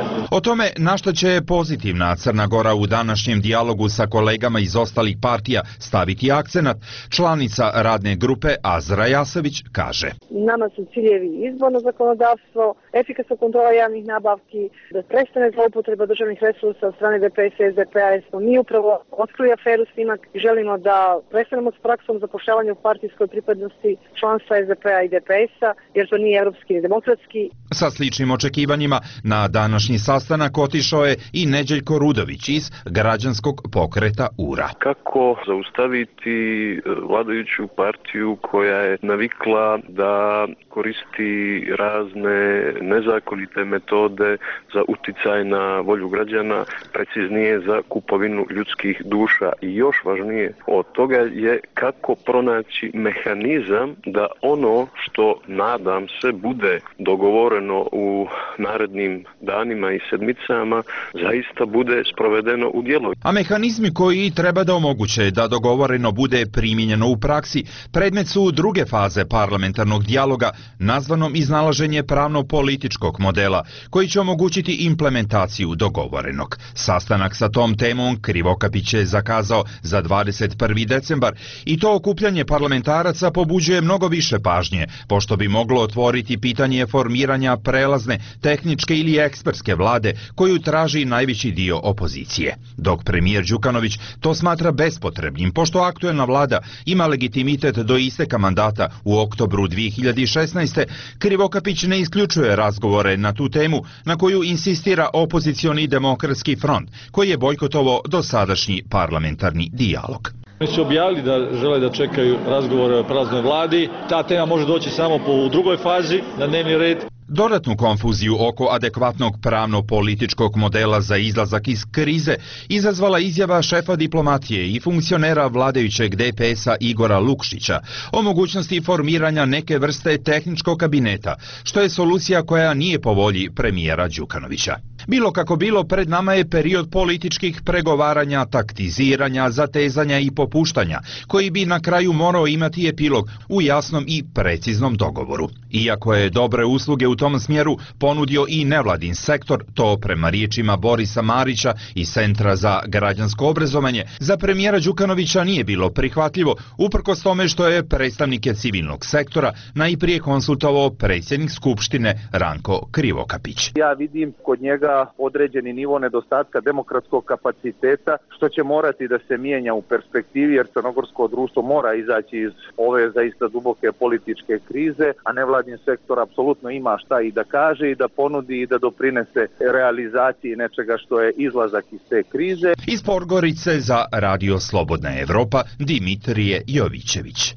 O tome na što će pozitivna Crna Gora u današnjem dijalogu sa kolegama iz ostalih partija staviti akcenat, članica radne grupe Azra Jasović kaže. Nama su ciljevi izborno zakonodavstvo, efikasna kontrola javnih nabavki, da prestane zloupotreba državnih resursa od strane DPS-a i SDP-a, jer smo mi upravo otkrili aferu Snimak i želimo da prestanemo s praksom zapošljavanja u partijskoj pripadnosti članstva SDP-a i DPS-a, jer to nije evropski ni demokratski. Sa sličnim očekivanjima na današnji sastanak otišao je i Neđeljko Rudović iz građanskog pokreta URA. Kako zaustaviti vladajuću partiju koja je navikla da koristi razne nezakonite metode za uticaj na volju građana, preciznije za kupovinu ljudskih duša, i još važnije od toga je kako pronaći mehanizam da ono što, nadam se, bude dogovoreno u narednim danima i sedmicama zaista bude sprovedeno u djelo. A mehanizmi koji treba da omoguće da dogovoreno bude primijenjeno u praksi predmet su druge faze parlamentarnog dijaloga, nazvanom iznalaženje pravno-političkog modela, koji će omogućiti implementaciju dogovorenog. Sastanak sa tom temom Krivokapić je zakazao za 21. decembar i to okupljanje parlamentaraca pobuđuje mnogo više pažnje, pošto bi moglo otvoriti pitanje formiranja prelazne, tehničke ili ekspertske vlade koju traži najveći dio opozicije. Dok premijer Đukanović to smatra bespotrebnim, pošto aktuelna vlada ima legitimitet do isteka mandata u oktobru 2016. Krivokapić ne isključuje razgovore na tu temu na koju insistira opozicioni demokratski front, koji je bojkotovao dosadašnji parlamentarni dijalog. Oni su objavili da žele da čekaju razgovore o prelaznoj vladi. Ta tema može doći samo u drugoj fazi na dnevni red. Dodatnu konfuziju oko adekvatnog pravno-političkog modela za izlazak iz krize izazvala izjava šefa diplomatije i funkcionera vladajućeg DPS-a Igora Lukšića o mogućnosti formiranja neke vrste tehničkog kabineta, što je solucija koja nije po volji premijera Đukanovića. Bilo kako bilo, pred nama je period političkih pregovaranja, taktiziranja, zatezanja i popuštanja, koji bi na kraju morao imati epilog u jasnom i preciznom dogovoru. Iako je dobre usluge u tom smjeru ponudio i nevladin sektor, to prema riječima Borisa Marića iz Centra za građansko obrazovanje, za premijera Đukanovića nije bilo prihvatljivo, uprkos tome što je predstavnike civilnog sektora najprije konsultovao predsjednik Skupštine Ranko Krivokapić. Ja vidim kod njega određeni nivo nedostatka demokratskog kapaciteta, što će morati da se mijenja u perspektivi, jer crnogorsko društvo mora izaći iz ove zaista duboke političke krize, a nevladin sektor apsolutno ima šta i da kaže i da ponudi i da doprinese realizaciji nečega što je izlazak iz te krize. Iz Podgorice za Radio Slobodna Evropa, Dimitrije Jovićević.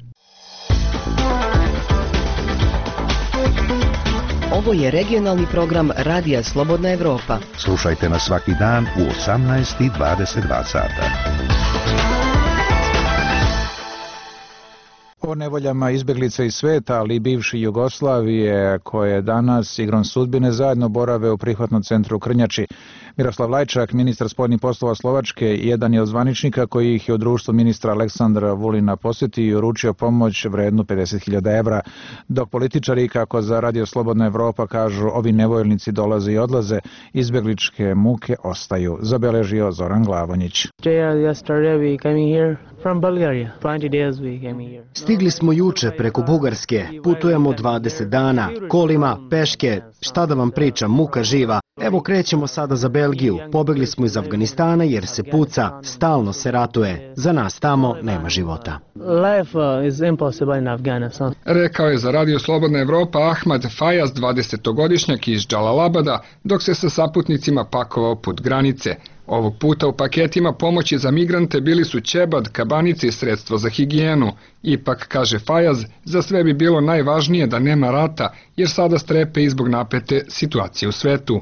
Ovo je regionalni program Radija Slobodna Evropa. Slušajte nas svaki dan u 18:22 sata. O nevoljama izbjeglica iz sveta, ali i bivši Jugoslavije, koje danas igrom sudbine zajedno borave u prihvatnom centru u Krnjači. Miroslav Lajčak, ministar spoljnih poslova Slovačke, jedan je od zvaničnika koji ih je u društvu ministra Aleksandra Vulina posjetio i uručio pomoć vrednu 50.000 evra, dok političari, kako za Radio Slobodna Evropa kažu, ovi nevoljnici dolaze i odlaze, izbjegličke muke ostaju, zabeležio Zoran Glavonjić. Stigli smo juče preko Bugarske, putujemo 20 dana, kolima, peške, šta da vam pričam, muka živa. Evo krećemo sada za Belgiju, pobegli smo iz Afganistana jer se puca, stalno se ratuje, za nas tamo nema života. Rekao je za Radio Slobodna Evropa Ahmad Fajaz, 20-godišnjak iz Džalalabada, dok se sa saputnicima pakovao put granice. Ovog puta u paketima pomoći za migrante bili su ćebad, kabanice i sredstvo za higijenu. Ipak, kaže Fajaz, za sve bi bilo najvažnije da nema rata, jer sada strepe i zbog napete situacije u svetu.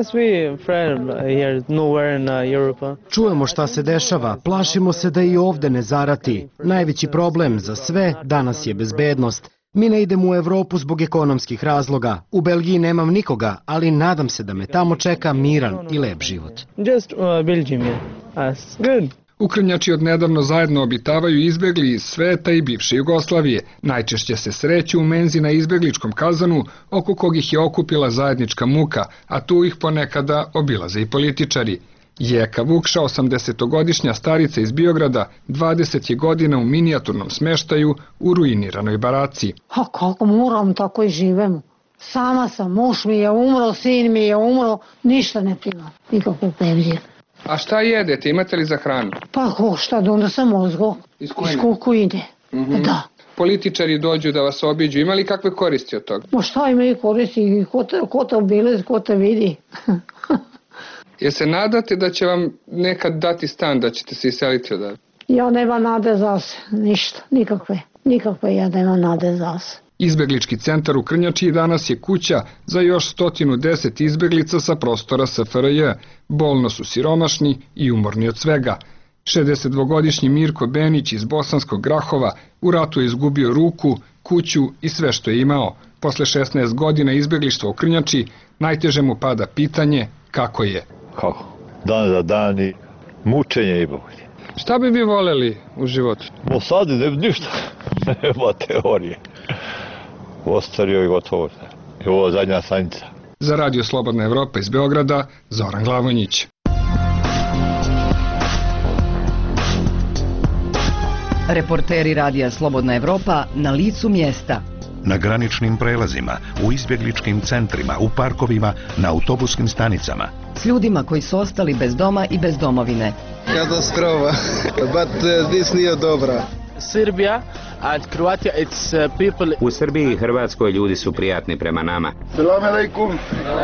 Čujemo šta se dešava, plašimo se da i ovde ne zarati. Najveći problem za sve danas je bezbednost. Mi ne idemo u Evropu zbog ekonomskih razloga. U Belgiji nemam nikoga, ali nadam se da me tamo čeka miran i lep život. Ukrnjači odnedavno zajedno obitavaju izbegli iz sveta i bivše Jugoslavije. Najčešće se sreću u menzi na izbegličkom kazanu, oko kog ih je okupila zajednička muka, a tu ih ponekada obilaze i političari. Jeka Vukša, 80-godišnja starica iz Biograda, 20 je godina u minijaturnom smeštaju u ruiniranoj baraci. A kako moram, tako i živem. Sama sam, muž mi je umro, sin mi je umro, ništa ne prima, nikakvu penziju. A šta jedete, imate li za hranu? Pa šta, onda sam mozgo. Iz Kukujne. Da. Političari dođu da vas obiđu, ima li kakve koristi od toga? Ma šta imaju koristi, ko te obilaz, ko te vidi. Jel se nadate da će vam nekad dati stan, da ćete se iseliti odavde? Ja nema nade za se, ništa, nikakve ja nema nade za se. Izbeglički centar u Krnjači danas je kuća za još 110 izbeglica sa prostora SFRJ. Bolno su siromašni i umorni od svega. 62-godišnji Mirko Benić iz Bosanskog Grahova u ratu je izgubio ruku, kuću i sve što je imao. Posle 16 godina izbeglištva u Krnjači najteže mu pada pitanje kako je. Kako? Dan za dan i mučenje i bolje. Šta bi vi voleli u životu? Sad ništa, nema teorije. Ostario i gotovo. I ovo zadnja stanica. Za Radio Slobodna Evropa iz Beograda, Zoran Glavonjić. Reporteri Radija Slobodna Evropa na licu mjesta. Na graničnim prelazima, u izbjegličkim centrima, u parkovima, na autobuskim stanicama. S ljudima koji su ostali bez doma i bez domovine. Katastrofa, but this nije dobra. Srbija and Croatia, it's people. U Srbiji i Hrvatskoj ljudi su prijatni prema nama. Selam alaikum.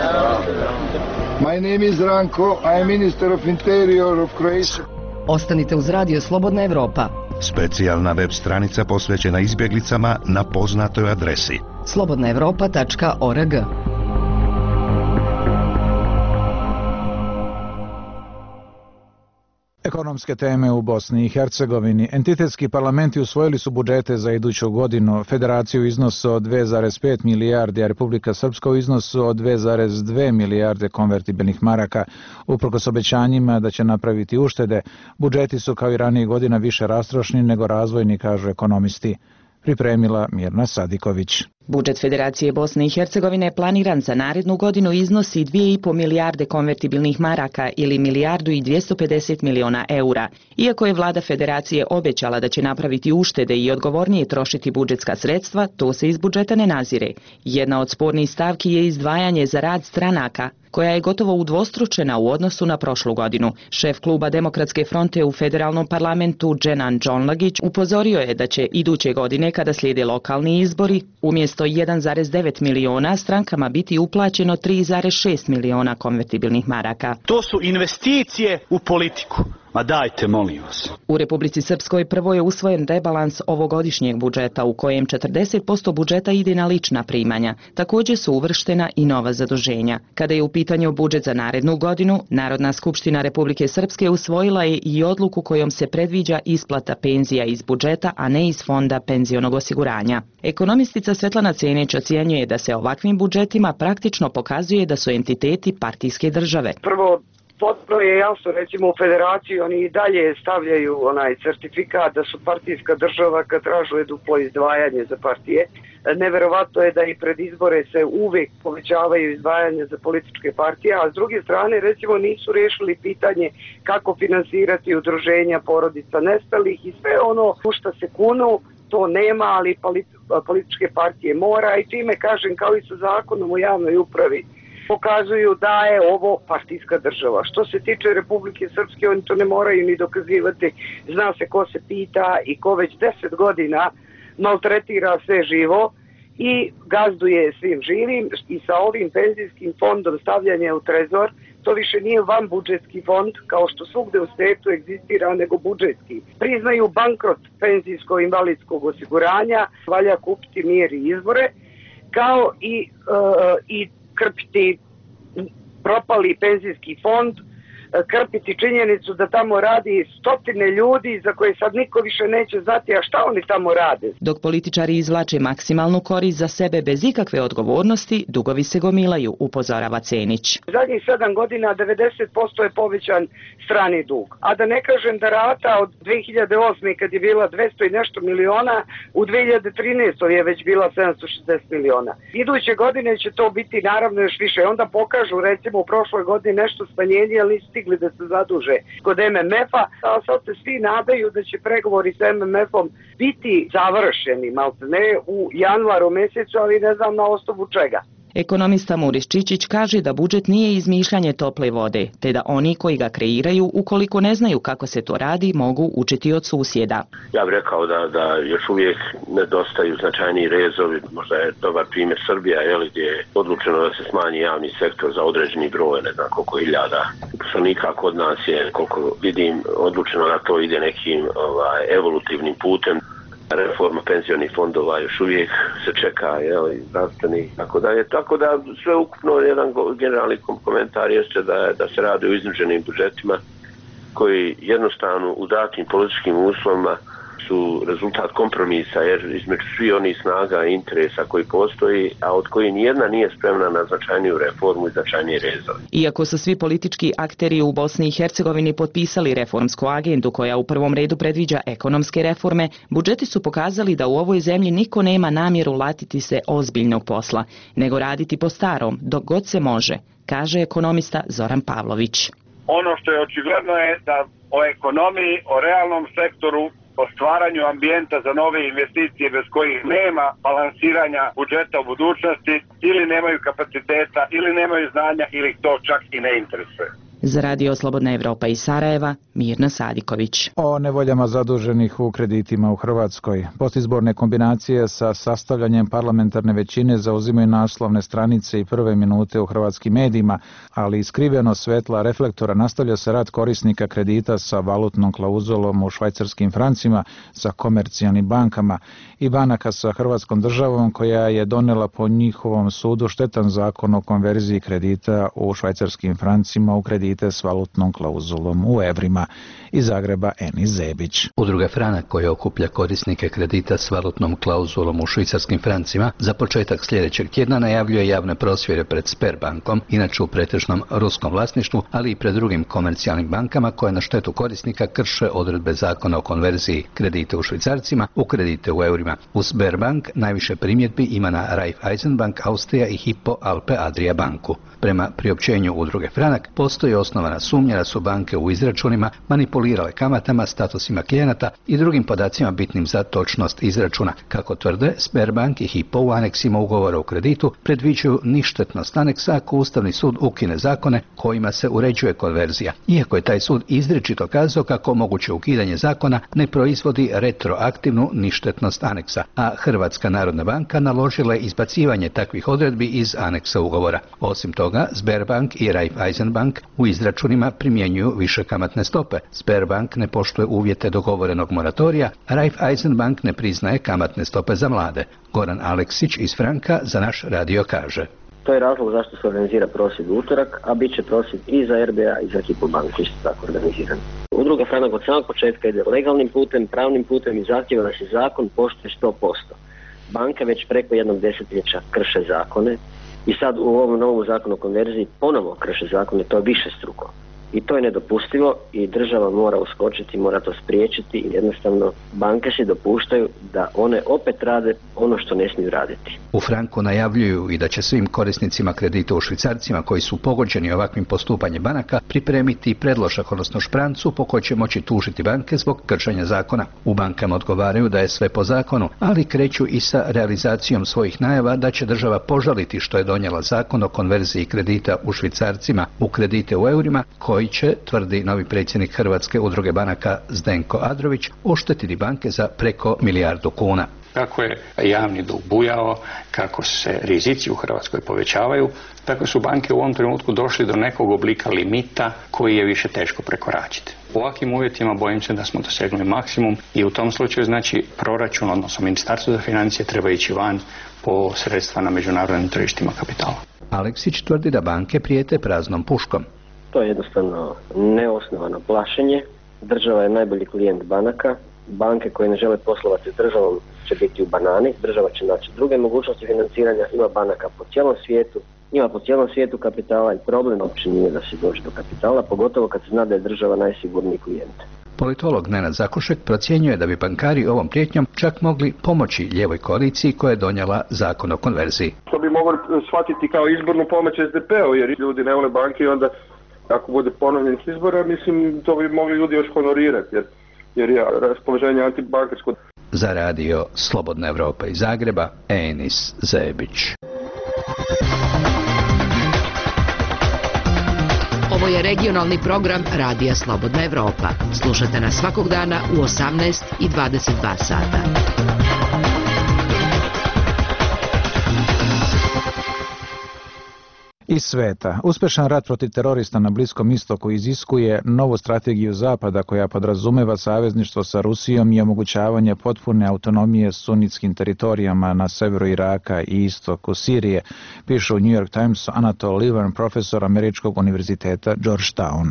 My name is Ranko, I am Minister of Interior of Croatia. Ostanite uz Radio Slobodna Evropa. Specijalna web stranica posvećena izbjeglicama na poznatoj adresi slobodnaevropa.org. Ekonomske teme u Bosni i Hercegovini. Entitetski parlamenti usvojili su budžete za iduću godinu. Federaciju u iznosu od 2,5 milijardi, a Republika Srpska u iznosu od 2,2 milijarde konvertibilnih maraka. Uprkos obećanjima da će napraviti uštede, budžeti su kao i ranije godina više rastrošni nego razvojni, kažu ekonomisti. Pripremila Mirna Sadiković. Budžet Federacije Bosne i Hercegovine planiran za narednu godinu iznosi 2,5 milijarde konvertibilnih maraka ili 1,250 miliona eura. Iako je vlada Federacije obećala da će napraviti uštede i odgovornije trošiti budžetska sredstva, to se iz budžeta ne nazire. Jedna od spornih stavki je izdvajanje za rad stranaka, koja je gotovo udvostručena u odnosu na prošlu godinu. Šef kluba Demokratske fronte u federalnom parlamentu Dženan Džonlagić upozorio je da će iduće godine, kada slijede lokalni izbori, umjesto 1,9 miliona strankama biti uplaćeno 3,6 miliona konvertibilnih maraka. To su investicije u politiku. Ma dajte, molim vas. U Republici Srpskoj prvo je usvojen rebalans ovogodišnjeg budžeta u kojem 40% budžeta ide na lična primanja. Također su uvrštena i nova zaduženja. Kada je u pitanju budžet za narednu godinu, Narodna skupština Republike Srpske usvojila je i odluku kojom se predviđa isplata penzija iz budžeta, a ne iz fonda penzionog osiguranja. Ekonomistica Svetlana Cenić ocjenjuje da se ovakvim budžetima praktično pokazuje da su entiteti partijske države. Prvo, potpuno je jasno, recimo u federaciji oni i dalje stavljaju onaj certifikat da su partijska država kad tražuje duplo izdvajanje za partije. Neverovatno je da i pred izbore se uvijek povećavaju izdvajanje za političke partije, a s druge strane recimo nisu riješili pitanje kako finansirati udruženja porodica nestalih i sve ono u što se kunu. To nema, ali političke partije mora i time, kažem, kao i sa zakonom o javnoj upravi, pokazuju da je ovo partijska država. Što se tiče Republike Srpske, oni to ne moraju ni dokazivati. Zna se ko se pita i ko već 10 godina maltretira sve živo i gazduje svim živim i sa ovim penzijskim fondom stavljanja u trezor, to više nije van budžetski fond, kao što svugde u svijetu egzistira, nego budžetski. Priznaju bankrot penzijsko-invalidskog osiguranja, valja kupiti mir i izbore, kao i krpiti propali penzijski fond krpiti činjenicu da tamo radi stotine ljudi za koje sad niko više neće znati, a šta oni tamo rade. Dok političari izvlače maksimalnu korist za sebe bez ikakve odgovornosti, dugovi se gomilaju, upozorava Cenić. Zadnjih 7 godina 90% je povećan strani dug. A da ne kažem da rata od 2008. kad je bila 200 i nešto miliona, u 2013. je već bila 760 miliona. Iduće godine će to biti naravno još više. Onda pokažu recimo u prošloj godini nešto smanjenje, ali nisu stigli da se zaduže kod MMF-a. A sad se svi nadaju da će pregovori sa MMF-om biti završeni, maltene u januaru mjesecu, ali ne znam na osnovu čega. Ekonomista Muris Čičić kaže da budžet nije izmišljanje tople vode, te da oni koji ga kreiraju, ukoliko ne znaju kako se to radi, mogu učiti od susjeda. Ja bih rekao da još uvijek nedostaju značajniji rezovi, možda je dobar primjer Srbija, gdje je odlučeno da se smanji javni sektor za određeni broj, ne znam koliko hiljada poslanika. Kod nas je, koliko vidim, odlučeno da to ide nekim evolutivnim putem. Reforma penzionih fondova još uvijek se čeka, zdravstveni, tako da sve ukupno jedan generalni komentar jeste da se radi o iznuđenim budžetima koji jednostavno u datim političkim uslovima su rezultat kompromisa između svih onih snaga i interesa koji postoji, a od koji nijedna nije spremna na značajniju reformu i značajniji rezove. Iako su svi politički akteri u Bosni i Hercegovini potpisali reformsku agendu koja u prvom redu predviđa ekonomske reforme, budžeti su pokazali da u ovoj zemlji niko nema namjeru latiti se ozbiljnog posla, nego raditi po starom, dok god se može, kaže ekonomista Zoran Pavlović. Ono što je očigledno je da o ekonomiji, o realnom sektoru, o stvaranju ambijenta za nove investicije bez kojih nema balansiranja budžeta u budućnosti, ili nemaju kapaciteta, ili nemaju znanja, ili ih to čak i ne interesuje. Za Radio Slobodna Evropa iz Sarajeva, Mirna Sadiković. O nevoljama zaduženih u kreditima u Hrvatskoj. Postizborne kombinacije sa sastavljanjem parlamentarne većine zauzimaju naslovne stranice i prve minute u hrvatskim medijima, ali iskriveno svetla reflektora nastavlja se rad korisnika kredita sa valutnom klauzulom u švajcarskim francima, sa komercijalnim bankama i banaka sa Hrvatskom državom koja je donela po njihovom sudu štetan zakon o konverziji kredita u švajcarskim francima u kredite s valutnom klauzulom u evrima. Iz Zagreba Enis Zebić. Udruga Franak koja okuplja korisnike kredita s valutnom klauzulom u švicarskim francima za početak sljedećeg tjedna najavljuje javne prosvjede pred Sberbankom, inače u pretežnom ruskom vlasništvu, ali i pred drugim komercijalnim bankama koje na štetu korisnika krše odredbe zakona o konverziji kredite u švicarcima u kredite u eurima. U Sberbank najviše primjedbi ima na Raiffeisenbank Austrija i Hypo Alpe Adria banku. Prema priopćenju udruge Franak postoji osnovana sumnja da su banke u izračunima manipulirale kamatama, statusima klijenata i drugim podacima bitnim za točnost izračuna. Kako tvrde, Sberbank i Hypo u aneksima ugovora o kreditu predviđaju ništetnost aneksa ako Ustavni sud ukine zakone kojima se uređuje konverzija. Iako je taj sud izričito kazao kako moguće ukidanje zakona ne proizvodi retroaktivnu ništetnost aneksa, a Hrvatska narodna banka naložila je izbacivanje takvih odredbi iz aneksa ugovora. Osim toga, Sberbank i Raiffeisenbank u izračunima primjenjuju više kamatne stope. Sberbank ne poštuje uvjete dogovorenog moratorija, a Raiffeisenbank ne priznaje kamatne stope za mlade. Goran Aleksić iz Franka za naš radio kaže. To je razlog zašto se organizira prosvjed u utorak, a bit će prosvjed i za RBA i za Hypo banku isto tako organiziran. Udruga Franak od samog početka ide legalnim putem, pravnim putem i zahtjeva da se zakon poštuje 100%. Banke već preko jednog desetljeća krše zakone i sad u ovom novom zakonu o konverziji ponovo krše zakone, to je višestruko. I to je nedopustivo i država mora uskočiti, mora to spriječiti i jednostavno banke se dopuštaju da one opet rade ono što ne smiju raditi. U Franku najavljuju i da će svim korisnicima kredita u švicarcima koji su pogođeni ovakvim postupanjem banaka pripremiti predložak, odnosno šprancu po kojoj će moći tužiti banke zbog kršenja zakona. U bankama odgovaraju da je sve po zakonu, ali kreću i sa realizacijom svojih najava da će država požaliti što je donijela zakon o konverziji kredita u švicarcima u kredite u eurima koji će, tvrdi novi predsjednik Hrvatske udruge banaka Zdenko Adrović, oštetiti banke za preko milijardu kuna. Kako je javni dug bujao, kako se rizici u Hrvatskoj povećavaju, tako su banke u ovom trenutku došli do nekog oblika limita koji je više teško prekoračiti. U ovakvim uvjetima bojim se da smo dosegnuli maksimum i u tom slučaju znači proračun, odnosno Ministarstvo za financije treba ići van po sredstva na međunarodnim tržištima kapitala. Aleksić tvrdi da banke prijete praznom puškom. To je jednostavno neosnovano plašenje. Država je najbolji klijent banaka. Banke koje ne žele poslovati s državom će biti u banani. Država će naći druge mogućnosti financiranja. Ima banaka po cijelom svijetu. Ima po cijelom svijetu kapitala i problem uopće nije da se dođe do kapitala, pogotovo kad se zna da je država najsigurniji klijent. Politolog Nenad Zakušek procjenjuje da bi bankari ovom prijetnjom čak mogli pomoći lijevoj koaliciji koja je donijela zakon o konverziji. To bi mogli shvatiti kao izbornu pomoć SDP-u, jer ljudi ne vole banke i onda ako bude ponovljen izbora, mislim to bi mogli ljudi još honorirati, jer je raspoloženje antibankarsko. Za radio Slobodna Evropa iz Zagreba, Enis Zebić. Ovo je regionalni program Radija Slobodna Evropa. Slušajte nas svakog dana u 18 i 22 sata. Iz sveta. Uspešan rat protiv terorista na Bliskom istoku iziskuje novu strategiju Zapada koja podrazumeva savezništvo sa Rusijom i omogućavanje potpune autonomije sunitskim teritorijama na severu Iraka i istoku Sirije, piše u New York Timesu Anatol Lieberman, profesor Američkog univerziteta Georgetown.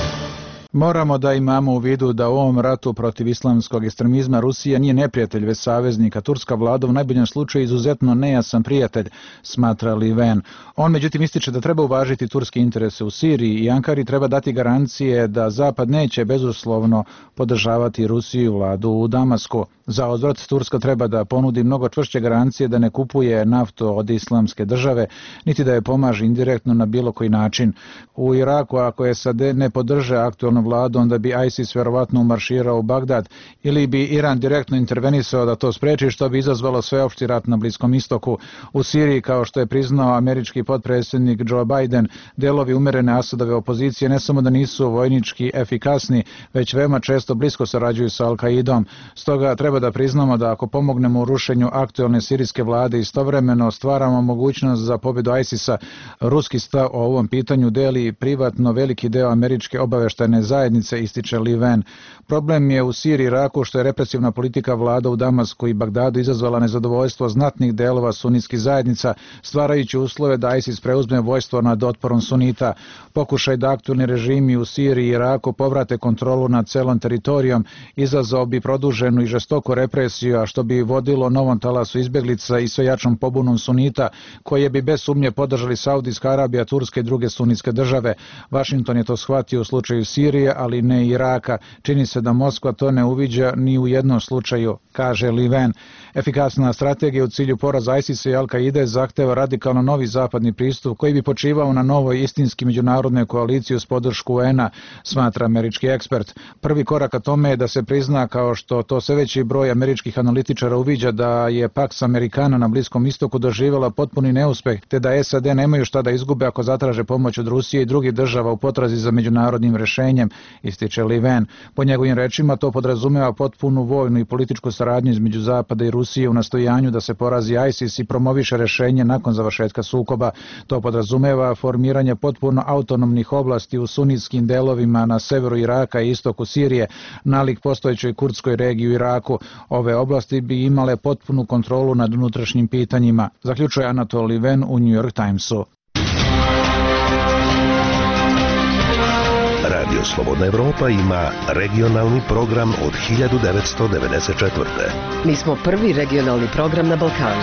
Moramo da imamo u vidu da u ovom ratu protiv islamskog ekstremizma Rusija nije neprijatelj, već saveznik, a turska vlada u najboljem slučaju izuzetno nejasan prijatelj, smatra Lieberman. On međutim ističe da treba uvažiti turske interese u Siriji i Ankari treba dati garancije da Zapad neće bezuslovno podržavati Rusiju i vladu u Damasku. Za odvrat Turska treba da ponudi mnogo čvršće garancije da ne kupuje naftu od islamske države, niti da je pomaže indirektno na bilo koji način. U Iraku, ako SAD ne podrže aktualnu vladu, onda bi ISIS verovatno umarširao u Bagdad ili bi Iran direktno intervenisao da to spreči, što bi izazvalo sveopšti rat na Bliskom istoku. U Siriji, kao što je priznao američki potpredsjednik Joe Biden, delovi umerene Asadove opozicije ne samo da nisu vojnički efikasni, već veoma često blisko sarađuju sa Al-Kaidom. Stoga treba da priznamo da ako pomognemo u rušenju aktualne sirijske vlade, istovremeno stvaramo mogućnost za pobjedu ISIS-a. Ruski stav o ovom pitanju deli privatno veliki deo američke obaveštajne zajednice, ističe Lieberman. Problem je u Siriji i Iraku što je represivna politika vlada u Damasku i Bagdadu izazvala nezadovoljstvo znatnih delova sunitskih zajednica, stvarajući uslove da ISIS preuzme vojstvo nad otporom sunita. Pokušaj da aktualni režimi u Siriji i Iraku povrate kontrolu nad celom teritorijom izazvao bi produženu i žestoku represiju, a što bi vodilo novom talasu izbjeglica i sve jačom pobunom sunita, koje bi bez sumnje podržali Saudijska Arabija, Turska i druge sunitske države. Washington je to shvatio u slučaju Sirije, ali ne Iraka. Čini se da Moskva to ne uviđa ni u jednom slučaju, kaže Lieberman. Efikasna strategija u cilju poraza ISIS-a i Al-Kaide zahteva radikalno novi zapadni pristup koji bi počivao na novoj istinski međunarodnoj koaliciji uz podršku UN-a, smatra američki ekspert. Prvi korak ka tome je da se prizna, kao što to sve veći broj američkih analitičara uviđa, da je Pax Americana na Bliskom istoku doživjela potpuni neuspeh, te da SAD nemaju šta da izgube ako zatraže pomoć od Rusije i drugih država u potrazi za međunarodnim rešenjem, ističe Lieberman. Po njegovim rečima to podrazumeva potpunu vojnu i političku saradnju između Zapada i Rusije u nastojanju da se porazi ISIS i promoviše rešenje nakon završetka sukoba. To podrazumeva formiranje potpuno autonomnih oblasti u sunitskim delovima na severu Iraka i istoku Sirije, nalik postojećoj kurdskoj regiji u Iraku. Ove oblasti bi imale potpunu kontrolu nad unutrašnjim pitanjima, zaključuje Anatol Lieberman u New York Timesu. Radio Slobodna Evropa ima regionalni program od 1994. Mi smo prvi regionalni program na Balkanu.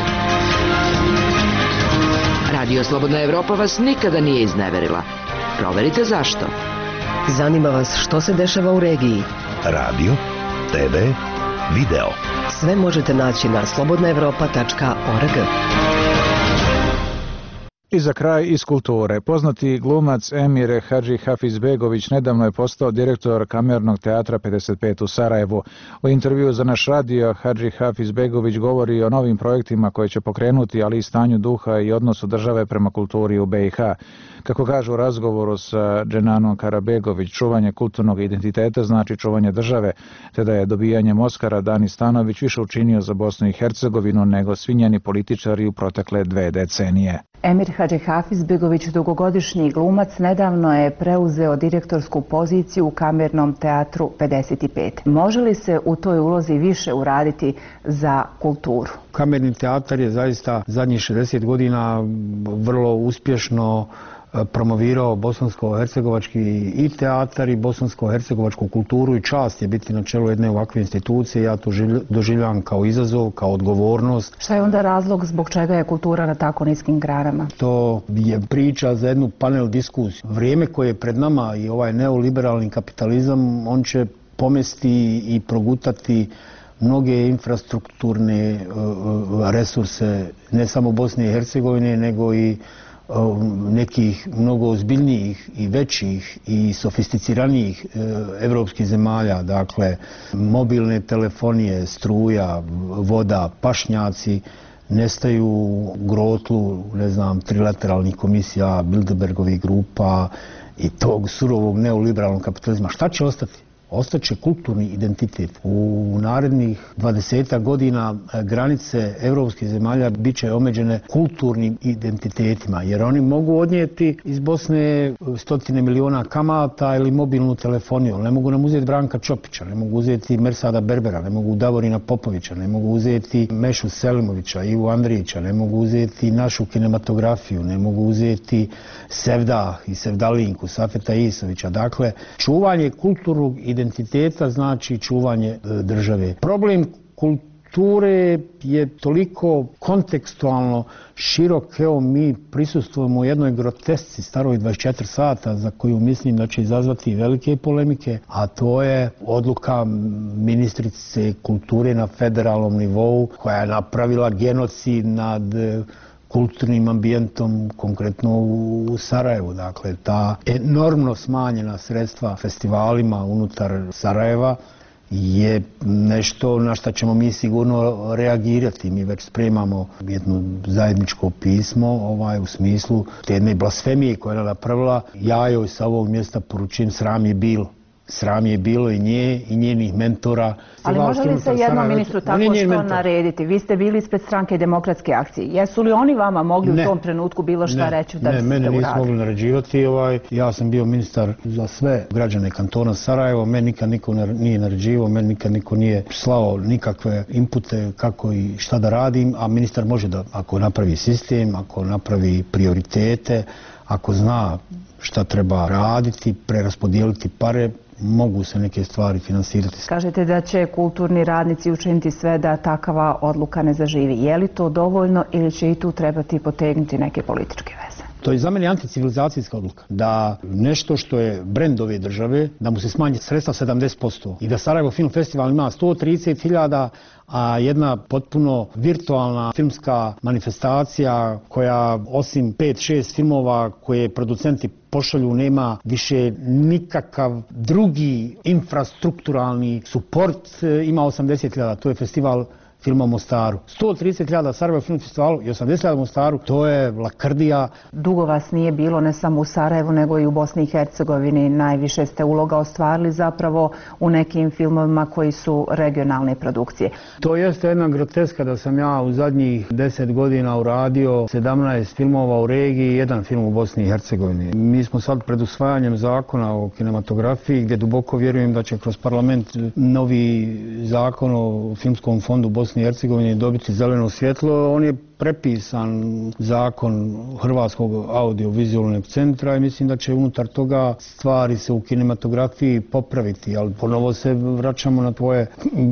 Radio Slobodna Evropa vas nikada nije izneverila. Proverite zašto. Zanima vas što se dešava u regiji. Radio, TV, video. Sve možete naći na slobodnaevropa.org. I za kraj iz kulture. Poznati glumac Emir Hadži Hafizbegović nedavno je postao direktor Kamernog teatra 55 u Sarajevu. U intervjuu za naš radio Hadži Hafizbegović govori o novim projektima koje će pokrenuti, ali i stanju duha i odnosu države prema kulturi u BiH. Kako kaže u razgovoru sa Dženanom Karabegović, čuvanje kulturnog identiteta znači čuvanje države, te da je dobijanjem Oskara Dani Stanović više učinio za Bosnu i Hercegovinu nego svi njeni političari u protekle 2 decenije. Emir Hadži Hafizbegović, dugogodišnji glumac, nedavno je preuzeo direktorsku poziciju u Kamernom teatru 55. Može li se u toj ulozi više uraditi za kulturu? Kamerni teatar je zaista zadnjih 60 godina vrlo uspješno promovirao bosansko-hercegovački i teatar i bosansko-hercegovačku kulturu i čast je biti na čelu jedne ovakve institucije. Ja to doživljavam kao izazov, kao odgovornost. Šta je onda razlog zbog čega je kultura na tako niskim granama? To je priča za jednu panel diskusiju. Vrijeme koje je pred nama i ovaj neoliberalni kapitalizam, on će pomesti i progutati mnoge infrastrukturne resurse, ne samo Bosne i Hercegovine, nego i nekih mnogo ozbiljnijih i većih i sofisticiranijih evropskih zemalja. Dakle, mobilne telefonije, struja, voda, pašnjaci nestaju u grotlu, ne znam, trilateralnih komisija, Bilderbergovih grupa i tog surovog neoliberalnog kapitalizma. Šta će ostati? Ostaće kulturni identitet. U narednih 20 godina granice evropskih zemalja bit će omeđene kulturnim identitetima, jer oni mogu odnijeti iz Bosne 100 miliona kamata ili mobilnu telefoniju. Ne mogu nam uzeti Branka Čopića, ne mogu uzeti Mersada Berbera, ne mogu Davorina Popovića, ne mogu uzeti Mešu Selimovića, Ivu Andrijića, ne mogu uzeti našu kinematografiju, ne mogu uzeti Sevdah i Sevdalinku, Safeta Isovića. Dakle, čuvanje kulturnog identiteta znači čuvanje države. Problem kulture je toliko kontekstualno širok. Evo, mi prisustvujemo u jednoj grotesci staroj 24 sata za koju mislim da će izazvati velike polemike, a to je odluka ministrice kulture na federalnom nivou koja je napravila genocid nad kulturnim ambijentom, konkretno u Sarajevu. Dakle, ta enormno smanjena sredstva festivalima unutar Sarajeva je nešto na što ćemo mi sigurno reagirati. Mi već spremamo jedno zajedničko pismo u smislu te jedne blasfemije koja je napravila. Ja joj sa ovog mjesta poručujem, sram je bilo. Sram je bilo i nje i njenih mentora. Ali može li se jednom ministru tako što narediti? Vi ste bili ispred stranke Demokratske akcije. Jesu li oni vama mogli u tom trenutku bilo šta reći da ste uradili? Ne, mene nisu mogli naređivati. Ja sam bio ministar za sve građane kantona Sarajevo. Meni nikad niko nije naređivao, meni nikad niko nije slao nikakve inpute kako i šta da radim, a ministar može da, ako napravi sistem, ako napravi prioritete, ako zna šta treba raditi, preraspodijeliti pare, mogu se neke stvari finansirati. Kažete da će kulturni radnici učiniti sve da takava odluka ne zaživi. Je li to dovoljno ili će i tu trebati potegnuti neke političke veze? To je za mene anticivilizacijska odluka. Da nešto što je brend ove države, da mu se smanji sredstva 70% i da Sarajevo Film Festival ima 130.000, a jedna potpuno virtualna filmska manifestacija koja osim 5-6 filmova koje producenti pošalju nema više nikakav drugi infrastrukturalni suport, ima 80.000. To je festival filma u Mostaru. 130.000 Sarajevo Film Festivalu i 80.000 u Mostaru, to je lakrdija. Dugo vas nije bilo ne samo u Sarajevu nego i u Bosni i Hercegovini. Najviše ste uloga ostvarili zapravo u nekim filmovima koji su regionalne produkcije. To jeste jedna groteska da sam ja u zadnjih 10 godina uradio 17 filmova u regiji i jedan film u Bosni i Hercegovini. Mi smo sad pred usvajanjem zakona o kinematografiji gdje duboko vjerujem da će kroz parlament novi zakon o filmskom fondu Bosni i Hercegovini dobiti zeleno svjetlo. On je prepisan zakon Hrvatskog audiovizualnog centra i mislim da će unutar toga stvari se u kinematografiji popraviti, ali ponovo se vraćamo na tvoje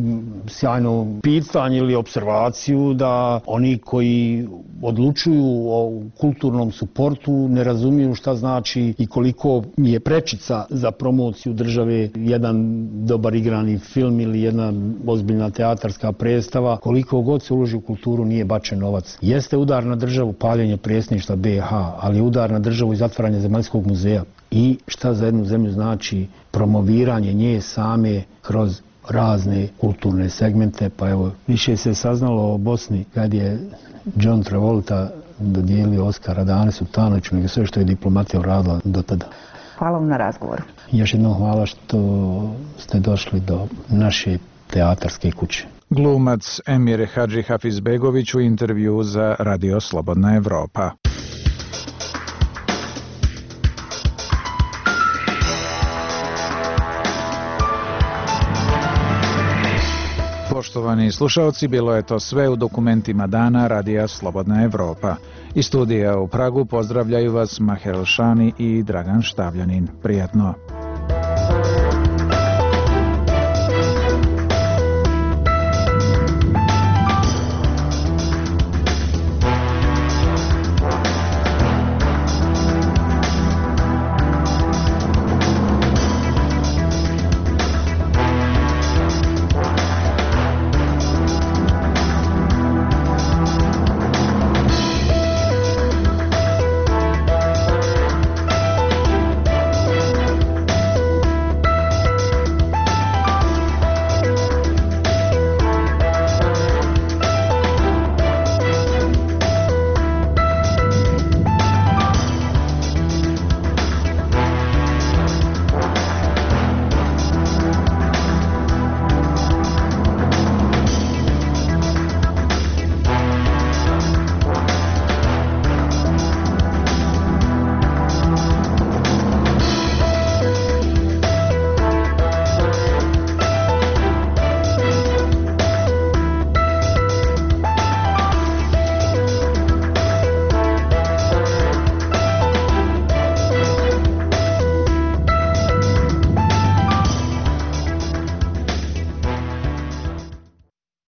sjajno pitanje ili observaciju da oni koji odlučuju o kulturnom suportu ne razumiju šta znači i koliko je prečica za promociju države jedan dobar igrani film ili jedna ozbiljna teatarska predstava. Koliko god se uloži u kulturu nije bačen novac. Jeste udar na državu paljenje predsjedništva BiH, ali udar na državu i zatvaranje Zemaljskog muzeja. I šta za jednu zemlju znači promoviranje nje same kroz razne kulturne segmente. Pa evo, više se saznalo o Bosni kad je John Travolta dodijelio Oskara Dane Sutanoviću nego sve što je diplomatija uradila do tada. Hvala vam na razgovoru. Još jednom hvala što ste došli do naše teatarske kuće. Glumac Emir Hadži Hafizbegović u intervju za Radio Slobodna Evropa. Poštovani slušalci, bilo je to sve u dokumentima dana Radija Slobodna Evropa. Iz studija u Pragu pozdravljaju vas Maher Elšani i Dragan Štavljanin. Prijatno.